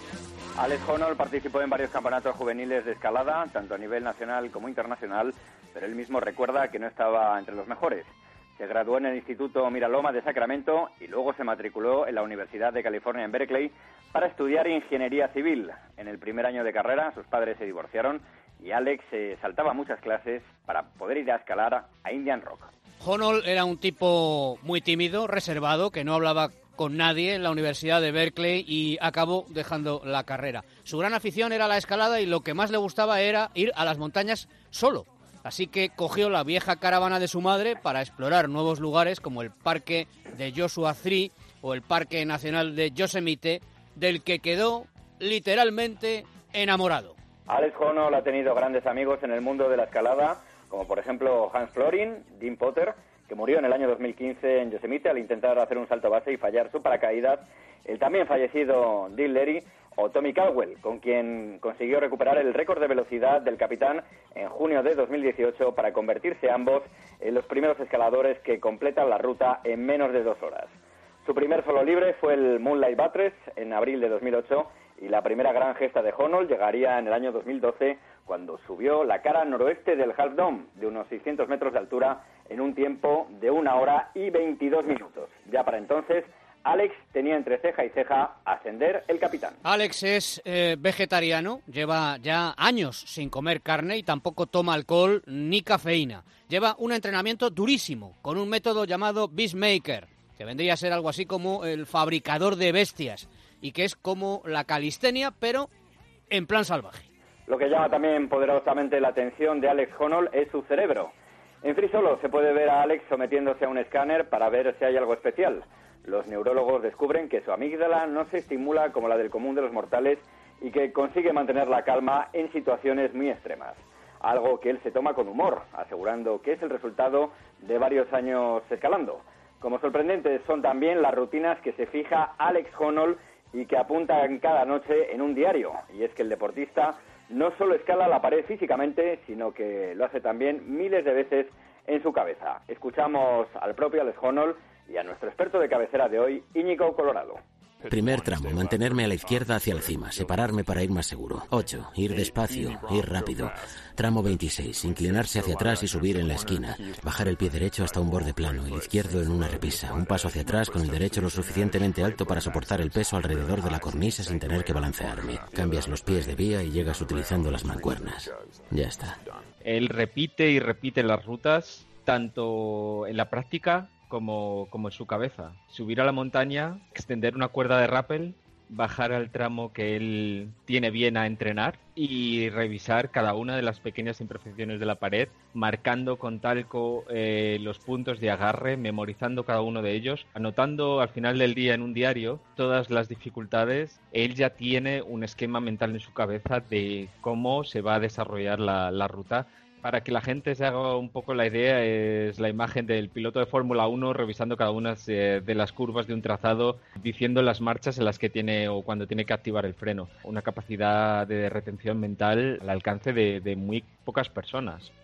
Alex Honnold participó en varios campeonatos juveniles de escalada, tanto a nivel nacional como internacional, pero él mismo recuerda que no estaba entre los mejores. Se graduó en el Instituto Miraloma de Sacramento y luego se matriculó en la Universidad de California en Berkeley para estudiar ingeniería civil. En el primer año de carrera sus padres se divorciaron y Alex se saltaba muchas clases para poder ir a escalar a Indian Rock. Honnold era un tipo muy tímido, reservado, que no hablaba con nadie en la Universidad de Berkeley y acabó dejando la carrera. Su gran afición era la escalada y lo que más le gustaba era ir a las montañas solo. Así que cogió la vieja caravana de su madre para explorar nuevos lugares como el parque de Joshua Tree o el Parque Nacional de Yosemite, del que quedó literalmente enamorado. Alex Honnold ha tenido grandes amigos en el mundo de la escalada, como por ejemplo Hans Florin, Dean Potter, que murió en el año dos mil quince en Yosemite al intentar hacer un salto base y fallar su paracaídas, el también fallecido Dean Leary o Tommy Caldwell, con quien consiguió recuperar el récord de velocidad del capitán en junio de dos mil dieciocho para convertirse ambos en los primeros escaladores que completan la ruta en menos de dos horas. Su primer solo libre fue el Moonlight Buttress en abril de dos mil ocho y la primera gran gesta de Honnold llegaría en el año dos mil doce cuando subió la cara noroeste del Half Dome de unos seiscientos metros de altura en un tiempo de una hora y veintidós minutos. Ya para entonces, Alex tenía entre ceja y ceja ascender el capitán. Alex es eh, vegetariano, lleva ya años sin comer carne y tampoco toma alcohol ni cafeína. Lleva un entrenamiento durísimo con un método llamado Beastmaker, que vendría a ser algo así como el fabricador de bestias y que es como la calistenia, pero en plan salvaje. Lo que llama también poderosamente la atención de Alex Honnold es su cerebro. En Free Solo se puede ver a Alex sometiéndose a un escáner para ver si hay algo especial. Los neurólogos descubren que su amígdala no se estimula como la del común de los mortales y que consigue mantener la calma en situaciones muy extremas. Algo que él se toma con humor, asegurando que es el resultado de varios años escalando. Como sorprendentes son también las rutinas que se fija Alex Honnold y que apuntan cada noche en un diario. Y es que el deportista no solo escala la pared físicamente, sino que lo hace también miles de veces en su cabeza. Escuchamos al propio Alex Honnold y a nuestro experto de cabecera de hoy, Íñigo Colorado. Primer tramo, mantenerme a la izquierda hacia la cima, separarme para ir más seguro. ocho, ir despacio, ir rápido. Tramo veintiséis, inclinarse hacia atrás y subir en la esquina. Bajar el pie derecho hasta un borde plano, el izquierdo en una repisa. Un paso hacia atrás con el derecho lo suficientemente alto para soportar el peso alrededor de la cornisa sin tener que balancearme. Cambias los pies de vía y llegas utilizando las mancuernas. Ya está. Él repite y repite las rutas, tanto en la práctica Como, como en su cabeza. Subir a la montaña, extender una cuerda de rappel, bajar al tramo que él tiene bien a entrenar y revisar cada una de las pequeñas imperfecciones de la pared, marcando con talco eh, los puntos de agarre, memorizando cada uno de ellos, anotando al final del día en un diario todas las dificultades. Él ya tiene un esquema mental en su cabeza de cómo se va a desarrollar la, la ruta. Para que la gente se haga un poco la idea, es la imagen del piloto de Fórmula uno revisando cada una de las curvas de un trazado, diciendo las marchas en las que tiene o cuando tiene que activar el freno. Una capacidad de retención mental al alcance de, de muy pocas personas.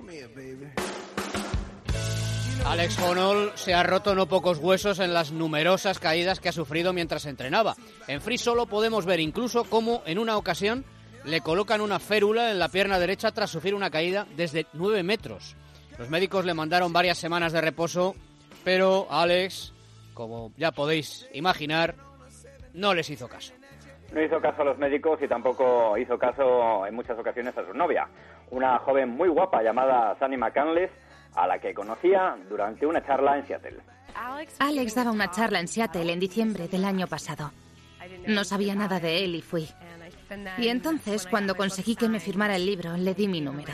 Alex Honnold se ha roto no pocos huesos en las numerosas caídas que ha sufrido mientras entrenaba. En Free Solo podemos ver incluso cómo en una ocasión le colocan una férula en la pierna derecha tras sufrir una caída desde nueve metros. Los médicos le mandaron varias semanas de reposo, pero Alex, como ya podéis imaginar, no les hizo caso. No hizo caso a los médicos y tampoco hizo caso en muchas ocasiones a su novia, una joven muy guapa llamada Sunny McCandless, a la que conocía durante una charla en Seattle. Alex daba una charla en Seattle en diciembre del año pasado. No sabía nada de él y fui. Y entonces, cuando conseguí que me firmara el libro, le di mi número.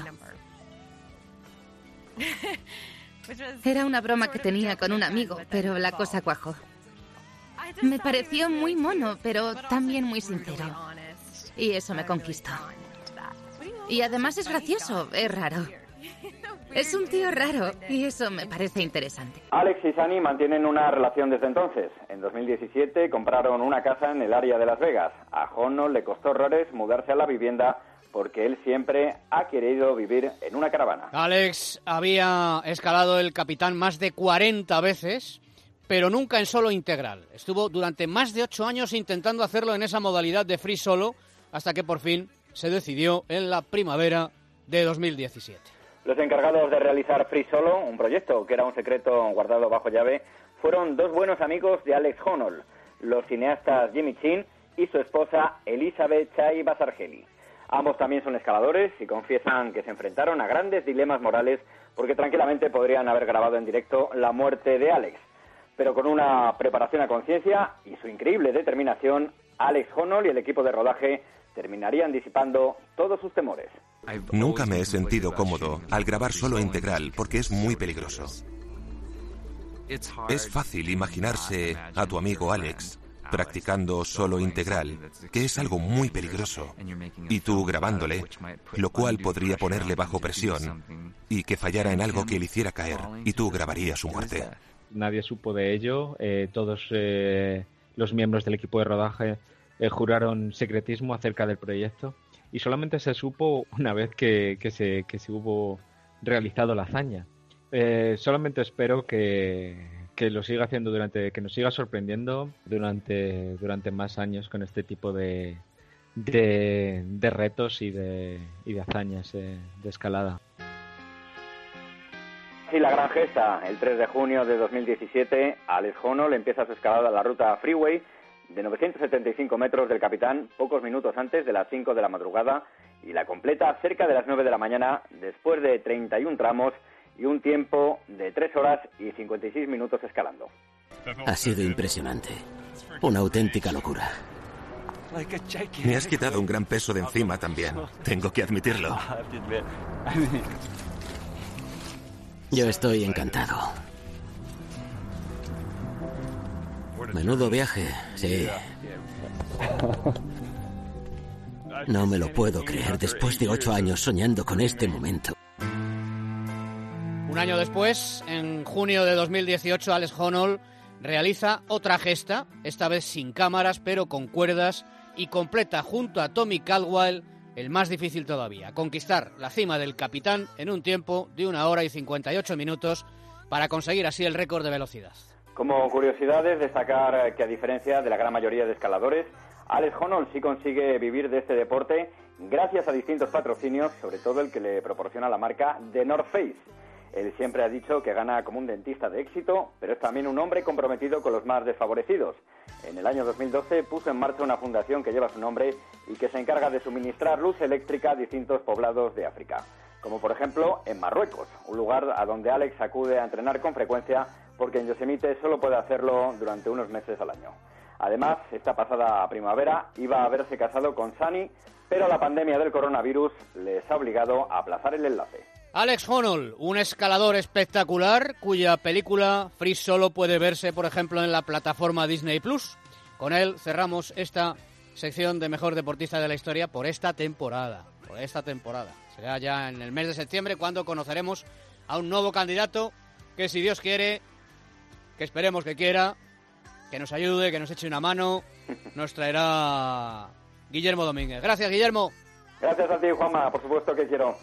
Era una broma que tenía con un amigo, pero la cosa cuajó. Me pareció muy mono, pero también muy sincero. Y eso me conquistó. Y además es gracioso, es raro. Es un tío raro y eso me parece interesante. Alex y Sunny mantienen una relación desde entonces. En dos mil diecisiete compraron una casa en el área de Las Vegas. A Honnold le costó horrores mudarse a la vivienda porque él siempre ha querido vivir en una caravana. Alex había escalado el Capitán más de cuarenta veces, pero nunca en solo integral. Estuvo durante más de ocho años intentando hacerlo en esa modalidad de Free Solo, hasta que por fin se decidió en la primavera de dos mil diecisiete. Los encargados de realizar Free Solo, un proyecto que era un secreto guardado bajo llave, fueron dos buenos amigos de Alex Honnold, los cineastas Jimmy Chin y su esposa Elizabeth Chai Basargeli. Ambos también son escaladores y confiesan que se enfrentaron a grandes dilemas morales porque tranquilamente podrían haber grabado en directo la muerte de Alex. Pero con una preparación a conciencia y su increíble determinación, Alex Honnold y el equipo de rodaje terminarían disipando todos sus temores. Nunca me he sentido cómodo al grabar solo integral porque es muy peligroso. Es fácil imaginarse a tu amigo Alex practicando solo integral, que es algo muy peligroso, y tú grabándole, lo cual podría ponerle bajo presión y que fallara en algo que le hiciera caer, y tú grabarías su muerte. Nadie supo de ello, eh, todos eh, los miembros del equipo de rodaje eh, juraron secretismo acerca del proyecto, y solamente se supo una vez que, que, se, que se hubo realizado la hazaña. Eh, solamente espero que... que lo siga haciendo durante, que nos siga sorprendiendo durante, durante más años con este tipo de, de, de retos y de, y de hazañas eh, de escalada. Y la gran gesta, el tres de junio de dos mil diecisiete, Alex Honnold empieza su escalada a la ruta Freeway de novecientos setenta y cinco metros del Capitán, pocos minutos antes de las cinco de la madrugada, y la completa cerca de las nueve de la mañana, después de treinta y un tramos y un tiempo de tres horas y cincuenta y seis minutos escalando. Ha sido impresionante. Una auténtica locura. Me has quitado un gran peso de encima también. Tengo que admitirlo. Yo estoy encantado. Menudo viaje, sí. No me lo puedo creer después de ocho años soñando con este momento. Un año después, en junio de dos mil dieciocho, Alex Honnold realiza otra gesta, esta vez sin cámaras, pero con cuerdas, y completa junto a Tommy Caldwell el más difícil todavía, conquistar la cima del Capitán en un tiempo de una hora y cincuenta y ocho minutos para conseguir así el récord de velocidad. Como curiosidades, destacar que a diferencia de la gran mayoría de escaladores, Alex Honnold sí consigue vivir de este deporte gracias a distintos patrocinios, sobre todo el que le proporciona la marca The North Face. Él siempre ha dicho que gana como un dentista de éxito, pero es también un hombre comprometido con los más desfavorecidos. En el año dos mil doce puso en marcha una fundación que lleva su nombre y que se encarga de suministrar luz eléctrica a distintos poblados de África, como por ejemplo en Marruecos, un lugar a donde Alex acude a entrenar con frecuencia porque en Yosemite solo puede hacerlo durante unos meses al año. Además, esta pasada primavera iba a haberse casado con Sunny, pero la pandemia del coronavirus les ha obligado a aplazar el enlace. Alex Honnold, un escalador espectacular cuya película Free Solo puede verse, por ejemplo, en la plataforma Disney Plus. Con él cerramos esta sección de Mejor Deportista de la Historia por esta temporada. Por esta temporada. Será ya en el mes de septiembre cuando conoceremos a un nuevo candidato que, si Dios quiere, que esperemos que quiera, que nos ayude, que nos eche una mano, nos traerá Guillermo Domínguez. Gracias, Guillermo. Gracias a ti, Juanma. Por supuesto que quiero.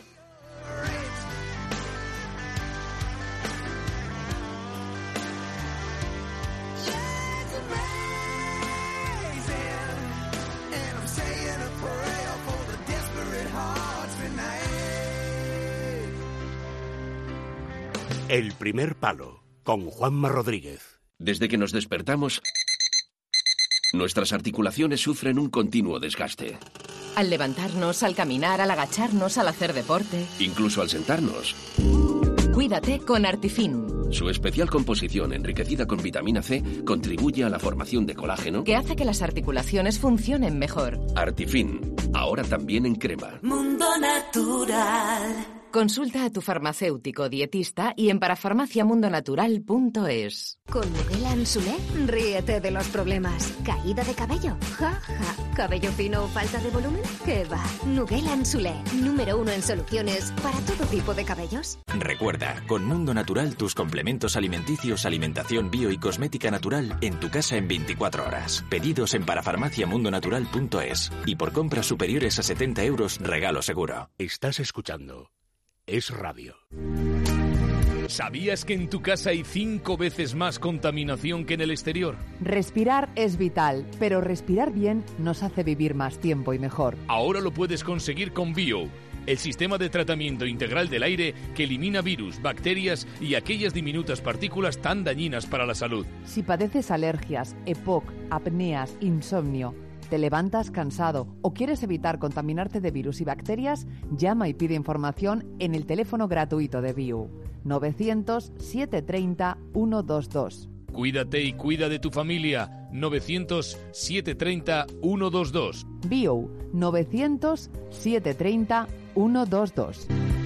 El primer palo, con Juanma Rodríguez. Desde que nos despertamos, nuestras articulaciones sufren un continuo desgaste. Al levantarnos, al caminar, al agacharnos, al hacer deporte. Incluso al sentarnos. Cuídate con Artifin. Su especial composición, enriquecida con vitamina C, contribuye a la formación de colágeno, que hace que las articulaciones funcionen mejor. Artifin, ahora también en crema. Mundo Natural. Consulta a tu farmacéutico dietista y en parafarmaciamundonatural punto es. Con Nugela Ansulé, ríete de los problemas. ¿Caída de cabello? Ja, ja. ¿Cabello fino o falta de volumen? ¿Qué va? Nugela Ansulé, número uno en soluciones para todo tipo de cabellos. Recuerda, con Mundo Natural tus complementos alimenticios, alimentación bio y cosmética natural en tu casa en veinticuatro horas. Pedidos en parafarmaciamundonatural punto es. Y por compras superiores a setenta euros, regalo seguro. Estás escuchando Es Radio. ¿Sabías que en tu casa hay cinco veces más contaminación que en el exterior? Respirar es vital, pero respirar bien nos hace vivir más tiempo y mejor. Ahora lo puedes conseguir con Bio, el sistema de tratamiento integral del aire que elimina virus, bacterias y aquellas diminutas partículas tan dañinas para la salud. Si padeces alergias, E P O C, apneas, insomnio, te levantas cansado o quieres evitar contaminarte de virus y bacterias, llama y pide información en el teléfono gratuito de Bio, novecientos, setecientos treinta, ciento veintidós. Cuídate y cuida de tu familia. novecientos, setecientos treinta, ciento veintidós. Bio, novecientos, setecientos treinta, ciento veintidós.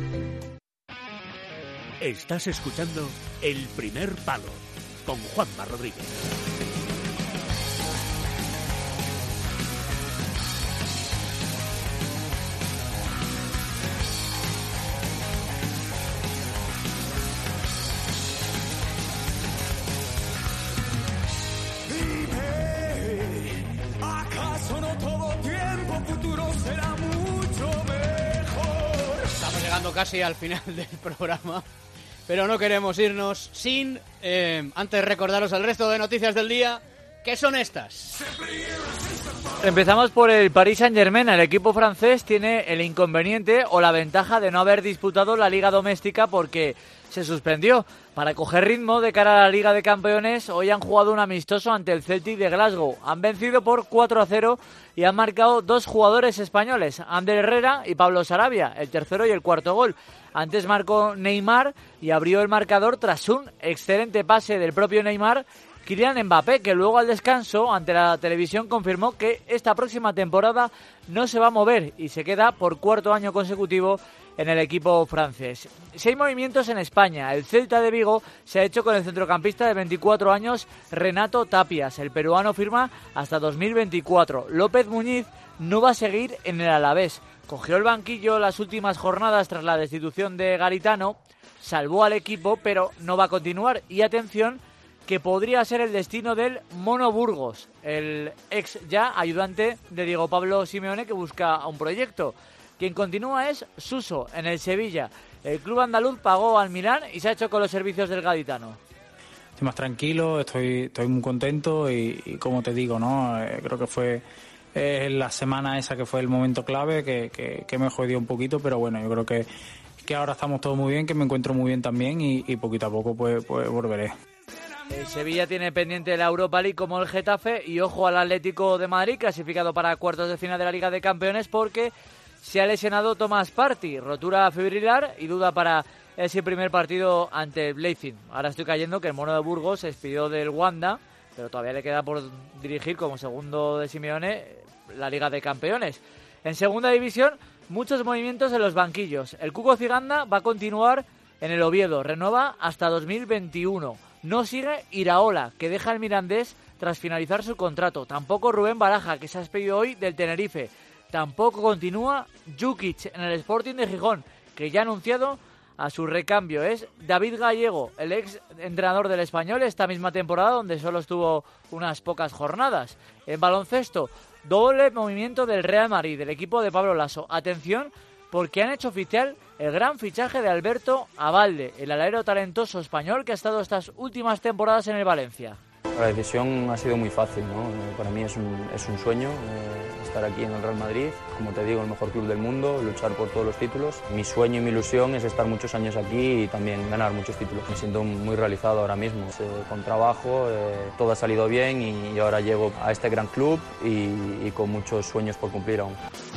Estás escuchando El Primer Palo con Juanma Rodríguez. Casi al final del programa, pero no queremos irnos sin eh, antes recordaros el resto de noticias del día, que son estas. Empezamos por el Paris Saint-Germain. El equipo francés tiene el inconveniente o la ventaja de no haber disputado la Liga Doméstica porque se suspendió. Para coger ritmo de cara a la Liga de Campeones, hoy han jugado un amistoso ante el Celtic de Glasgow. Han vencido por cuatro a cero y han marcado dos jugadores españoles, Ander Herrera y Pablo Sarabia, el tercero y el cuarto gol. Antes marcó Neymar y abrió el marcador tras un excelente pase del propio Neymar, Kylian Mbappé, que luego al descanso ante la televisión confirmó que esta próxima temporada no se va a mover y se queda por cuarto año consecutivo en el equipo francés. Seis movimientos en España. El Celta de Vigo se ha hecho con el centrocampista de veinticuatro años Renato Tapias. El peruano firma hasta dos mil veinticuatro. López Muñiz no va a seguir en el Alavés. Cogió el banquillo las últimas jornadas tras la destitución de Garitano, salvó al equipo, pero no va a continuar. Y atención, que podría ser el destino del Mono Burgos, el ex ya ayudante de Diego Pablo Simeone, que busca un proyecto. Quien continúa es Suso, en el Sevilla. El club andaluz pagó al Milán y se ha hecho con los servicios del gaditano. Estoy más tranquilo, estoy, estoy muy contento y, y como te digo, ¿no? Eh, creo que fue eh, la semana esa que fue el momento clave, que, que, que me jodió un poquito, pero bueno, yo creo que, que ahora estamos todos muy bien, que me encuentro muy bien también y, y poquito a poco pues, pues volveré. El Sevilla tiene pendiente la Europa League como el Getafe y ojo al Atlético de Madrid, clasificado para cuartos de final de la Liga de Campeones porque se ha lesionado Thomas Partey, rotura fibrilar y duda para ese primer partido ante el Leipzig. Ahora estoy cayendo que el Mono de Burgos se despidió del Wanda, pero todavía le queda por dirigir como segundo de Simeone la Liga de Campeones. En segunda división, muchos movimientos en los banquillos. El Cuco Ciganda va a continuar en el Oviedo, renueva hasta dos mil veintiuno. No sigue Iraola, que deja el Mirandés tras finalizar su contrato. Tampoco Rubén Baraja, que se ha despedido hoy del Tenerife. Tampoco continúa Jukic en el Sporting de Gijón, que ya ha anunciado a su recambio. Es David Gallego, el ex entrenador del Español esta misma temporada, donde solo estuvo unas pocas jornadas. En baloncesto, doble movimiento del Real Madrid, del equipo de Pablo Lasso. Atención, porque han hecho oficial el gran fichaje de Alberto Abalde, el alero talentoso español que ha estado estas últimas temporadas en el Valencia. La decisión ha sido muy fácil, ¿no? Para mí es un, es un sueño eh, estar aquí en el Real Madrid, como te digo, el mejor club del mundo, luchar por todos los títulos. Mi sueño y mi ilusión es estar muchos años aquí y también ganar muchos títulos. Me siento muy realizado ahora mismo, eh, con trabajo, eh, todo ha salido bien y, y ahora llego a este gran club y, y con muchos sueños por cumplir aún.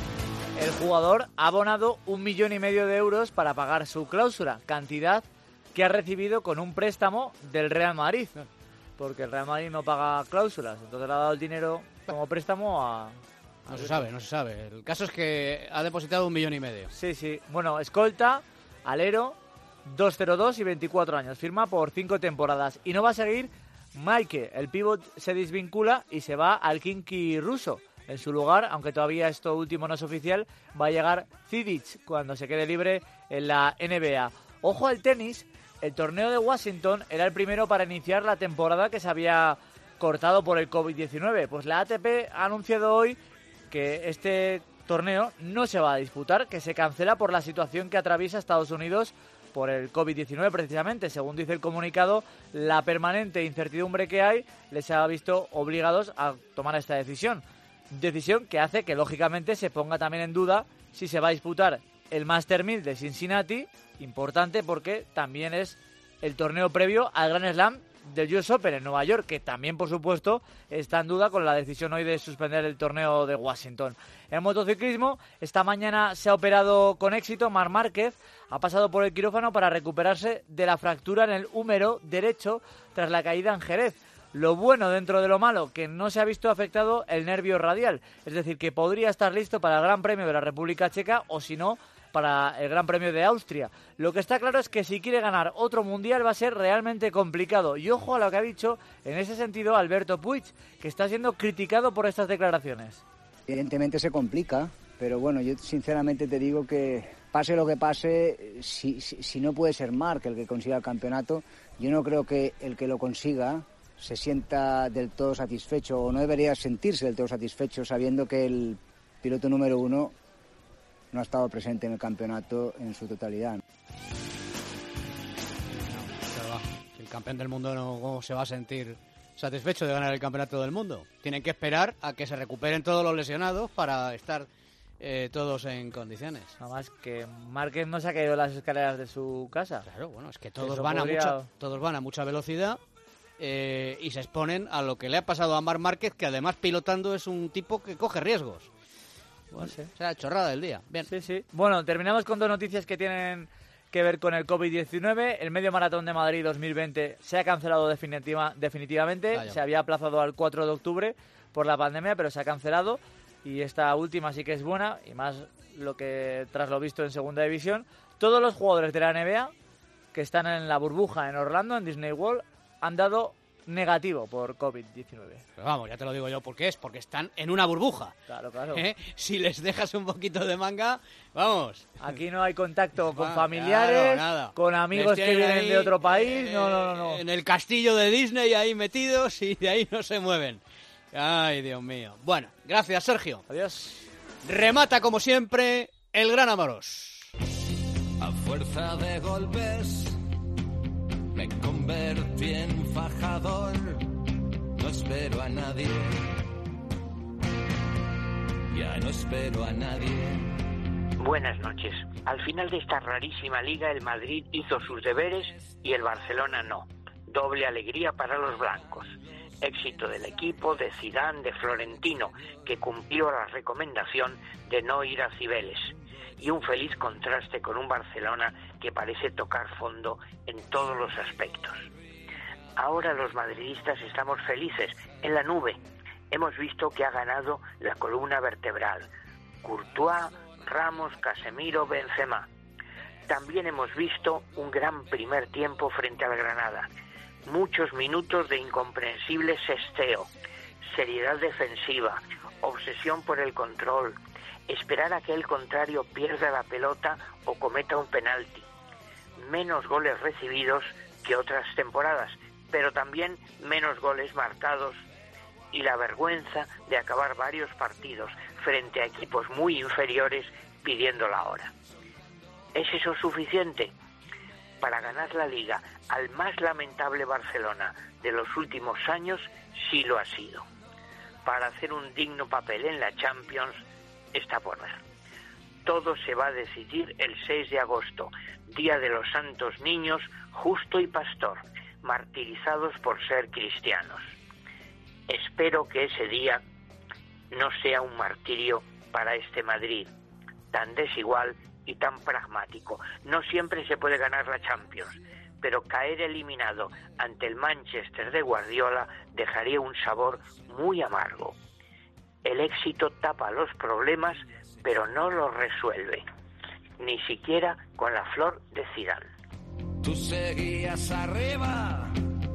El jugador ha abonado un millón y medio de euros para pagar su cláusula, cantidad que ha recibido con un préstamo del Real Madrid, porque el Real Madrid no paga cláusulas, entonces le ha dado el dinero como préstamo a... a no se sabe, no se sabe. El caso es que ha depositado un millón y medio. Sí, sí. Bueno, escolta, alero, doscientos dos y veinticuatro años, firma por cinco temporadas y no va a seguir Maike. El pívot se desvincula y se va al Khimki ruso. En su lugar, aunque todavía esto último no es oficial, va a llegar Zidic cuando se quede libre en la N B A. Ojo al tenis, el torneo de Washington era el primero para iniciar la temporada que se había cortado por el covid diecinueve. Pues la A T P ha anunciado hoy que este torneo no se va a disputar, que se cancela por la situación que atraviesa Estados Unidos por el covid diecinueve precisamente. Según dice el comunicado, la permanente incertidumbre que hay les ha visto obligados a tomar esta decisión. Decisión que hace que, lógicamente, se ponga también en duda si se va a disputar el Master mil de Cincinnati, importante porque también es el torneo previo al Grand Slam del U S Open en Nueva York, que también, por supuesto, está en duda con la decisión hoy de suspender el torneo de Washington. En motociclismo, esta mañana se ha operado con éxito Marc Márquez, ha pasado por el quirófano para recuperarse de la fractura en el húmero derecho tras la caída en Jerez. Lo bueno dentro de lo malo, que no se ha visto afectado el nervio radial, es decir, que podría estar listo para el Gran Premio de la República Checa o, si no, para el Gran Premio de Austria. Lo que está claro es que si quiere ganar otro mundial va a ser realmente complicado. Y ojo a lo que ha dicho en ese sentido Alberto Puig, que está siendo criticado por estas declaraciones. Evidentemente se complica, pero bueno, yo sinceramente te digo que pase lo que pase, si, si, si no puede ser Marc el que consiga el campeonato, yo no creo que el que lo consiga se sienta del todo satisfecho, o no debería sentirse del todo satisfecho sabiendo que el piloto número uno no ha estado presente en el campeonato en su totalidad. El campeón del mundo no ¿cómo se va a sentir satisfecho de ganar el campeonato del mundo? Tienen que esperar a que se recuperen todos los lesionados para estar eh, todos en condiciones. Nada más que Márquez no se ha caído de las escaleras de su casa. Claro, bueno, es que todos van podría... a mucha, todos van a mucha velocidad eh, y se exponen a lo que le ha pasado a Marc Márquez, que además pilotando es un tipo que coge riesgos. Bueno, sí. O sea, chorrada del día. Bien. Sí, sí. Bueno, terminamos con dos noticias que tienen que ver con el covid diecinueve. El Medio Maratón de Madrid dos mil veinte se ha cancelado definitiva, definitivamente. Vaya. Se había aplazado al cuatro de octubre por la pandemia, pero se ha cancelado. Y esta última sí que es buena, y más lo que tras lo visto en Segunda División. Todos los jugadores de la N B A que están en la burbuja en Orlando, en Disney World, han dado negativo por covid diecinueve. Pero vamos, ya te lo digo yo por qué es, porque están en una burbuja. Claro, claro. ¿Eh? Si les dejas un poquito de manga, vamos. Aquí no hay contacto con familiares, claro, nada. Con amigos que vienen ahí, de otro país, eh, no, no, no, no. En el castillo de Disney ahí metidos y de ahí no se mueven. Ay, Dios mío. Bueno, gracias, Sergio. Adiós. Remata, como siempre, el gran Amorós. A fuerza de golpes me convertí en fajador, no espero a nadie, ya no espero a nadie. Buenas noches. Al final de esta rarísima liga, el Madrid hizo sus deberes y el Barcelona no. Doble alegría para los blancos. Éxito del equipo, de Zidane, de Florentino, que cumplió la recomendación de no ir a Cibeles. Y un feliz contraste con un Barcelona que parece tocar fondo en todos los aspectos. Ahora los madridistas estamos felices, en la nube. Hemos visto que ha ganado la columna vertebral. Courtois, Ramos, Casemiro, Benzema. También hemos visto un gran primer tiempo frente al Granada. Muchos minutos de incomprensible sesteo, seriedad defensiva, obsesión por el control, esperar a que el contrario pierda la pelota o cometa un penalti. Menos goles recibidos que otras temporadas, pero también menos goles marcados y la vergüenza de acabar varios partidos frente a equipos muy inferiores pidiendo la hora. ¿Es eso suficiente? Para ganar la Liga al más lamentable Barcelona de los últimos años, sí lo ha sido. Para hacer un digno papel en la Champions, está por ver. Todo se va a decidir el seis de agosto, Día de los Santos Niños, Justo y Pastor, martirizados por ser cristianos. Espero que ese día no sea un martirio para este Madrid, tan desigual y tan pragmático. No siempre se puede ganar la Champions, pero caer eliminado ante el Manchester de Guardiola dejaría un sabor muy amargo. El éxito tapa los problemas, pero no los resuelve, ni siquiera con la flor de Zidane. Tú seguías arriba,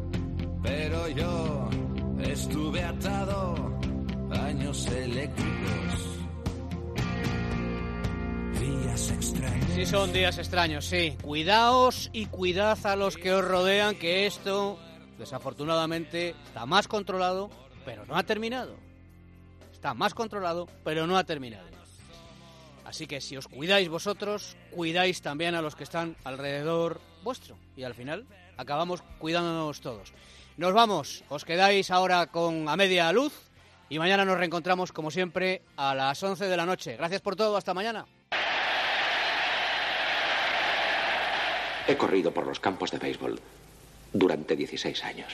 pero yo estuve atado a años eléctricos. Días extraños. Sí, son días extraños, sí. Cuidaos y cuidad a los que os rodean, que esto, desafortunadamente, está más controlado, pero no ha terminado. Está más controlado, pero no ha terminado. Así que si os cuidáis vosotros, cuidáis también a los que están alrededor vuestro. Y al final acabamos cuidándonos todos. Nos vamos, os quedáis ahora con A Media Luz y mañana nos reencontramos como siempre a las once de la noche. Gracias por todo, hasta mañana. He corrido por los campos de béisbol durante dieciséis años.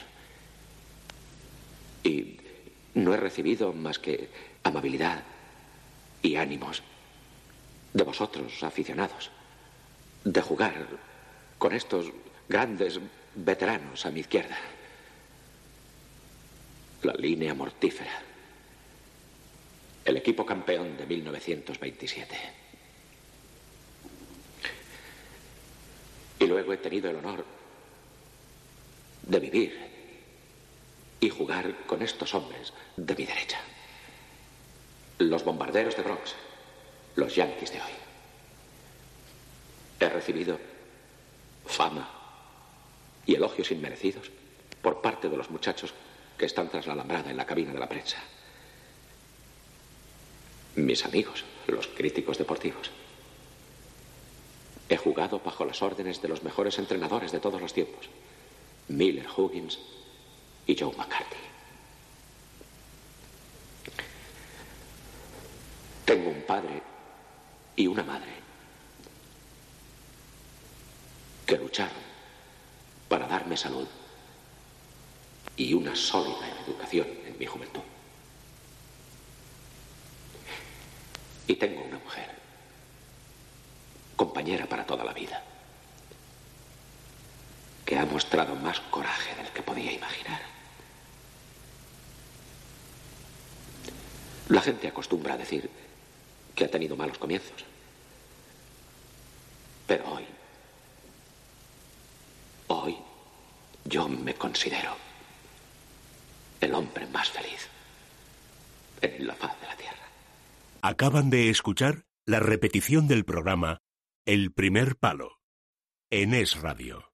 Y no he recibido más que amabilidad y ánimos de vosotros, aficionados, de jugar con estos grandes veteranos a mi izquierda. La línea mortífera. El equipo campeón de mil novecientos veintisiete. Y luego he tenido el honor de vivir y jugar con estos hombres de mi derecha. Los bombarderos de Bronx, los Yankees de hoy. He recibido fama y elogios inmerecidos por parte de los muchachos que están tras la alambrada en la cabina de la prensa. Mis amigos, los críticos deportivos. He jugado bajo las órdenes de los mejores entrenadores de todos los tiempos, Miller Huggins y Joe McCarthy. Tengo un padre y una madre que lucharon para darme salud y una sólida educación en mi juventud. Y tengo una mujer, compañera para toda la vida, que ha mostrado más coraje del que podía imaginar. La gente acostumbra a decir que ha tenido malos comienzos, pero hoy, hoy yo me considero el hombre más feliz en la faz de la tierra. Acaban de escuchar la repetición del programa El Primer Palo en Es Radio.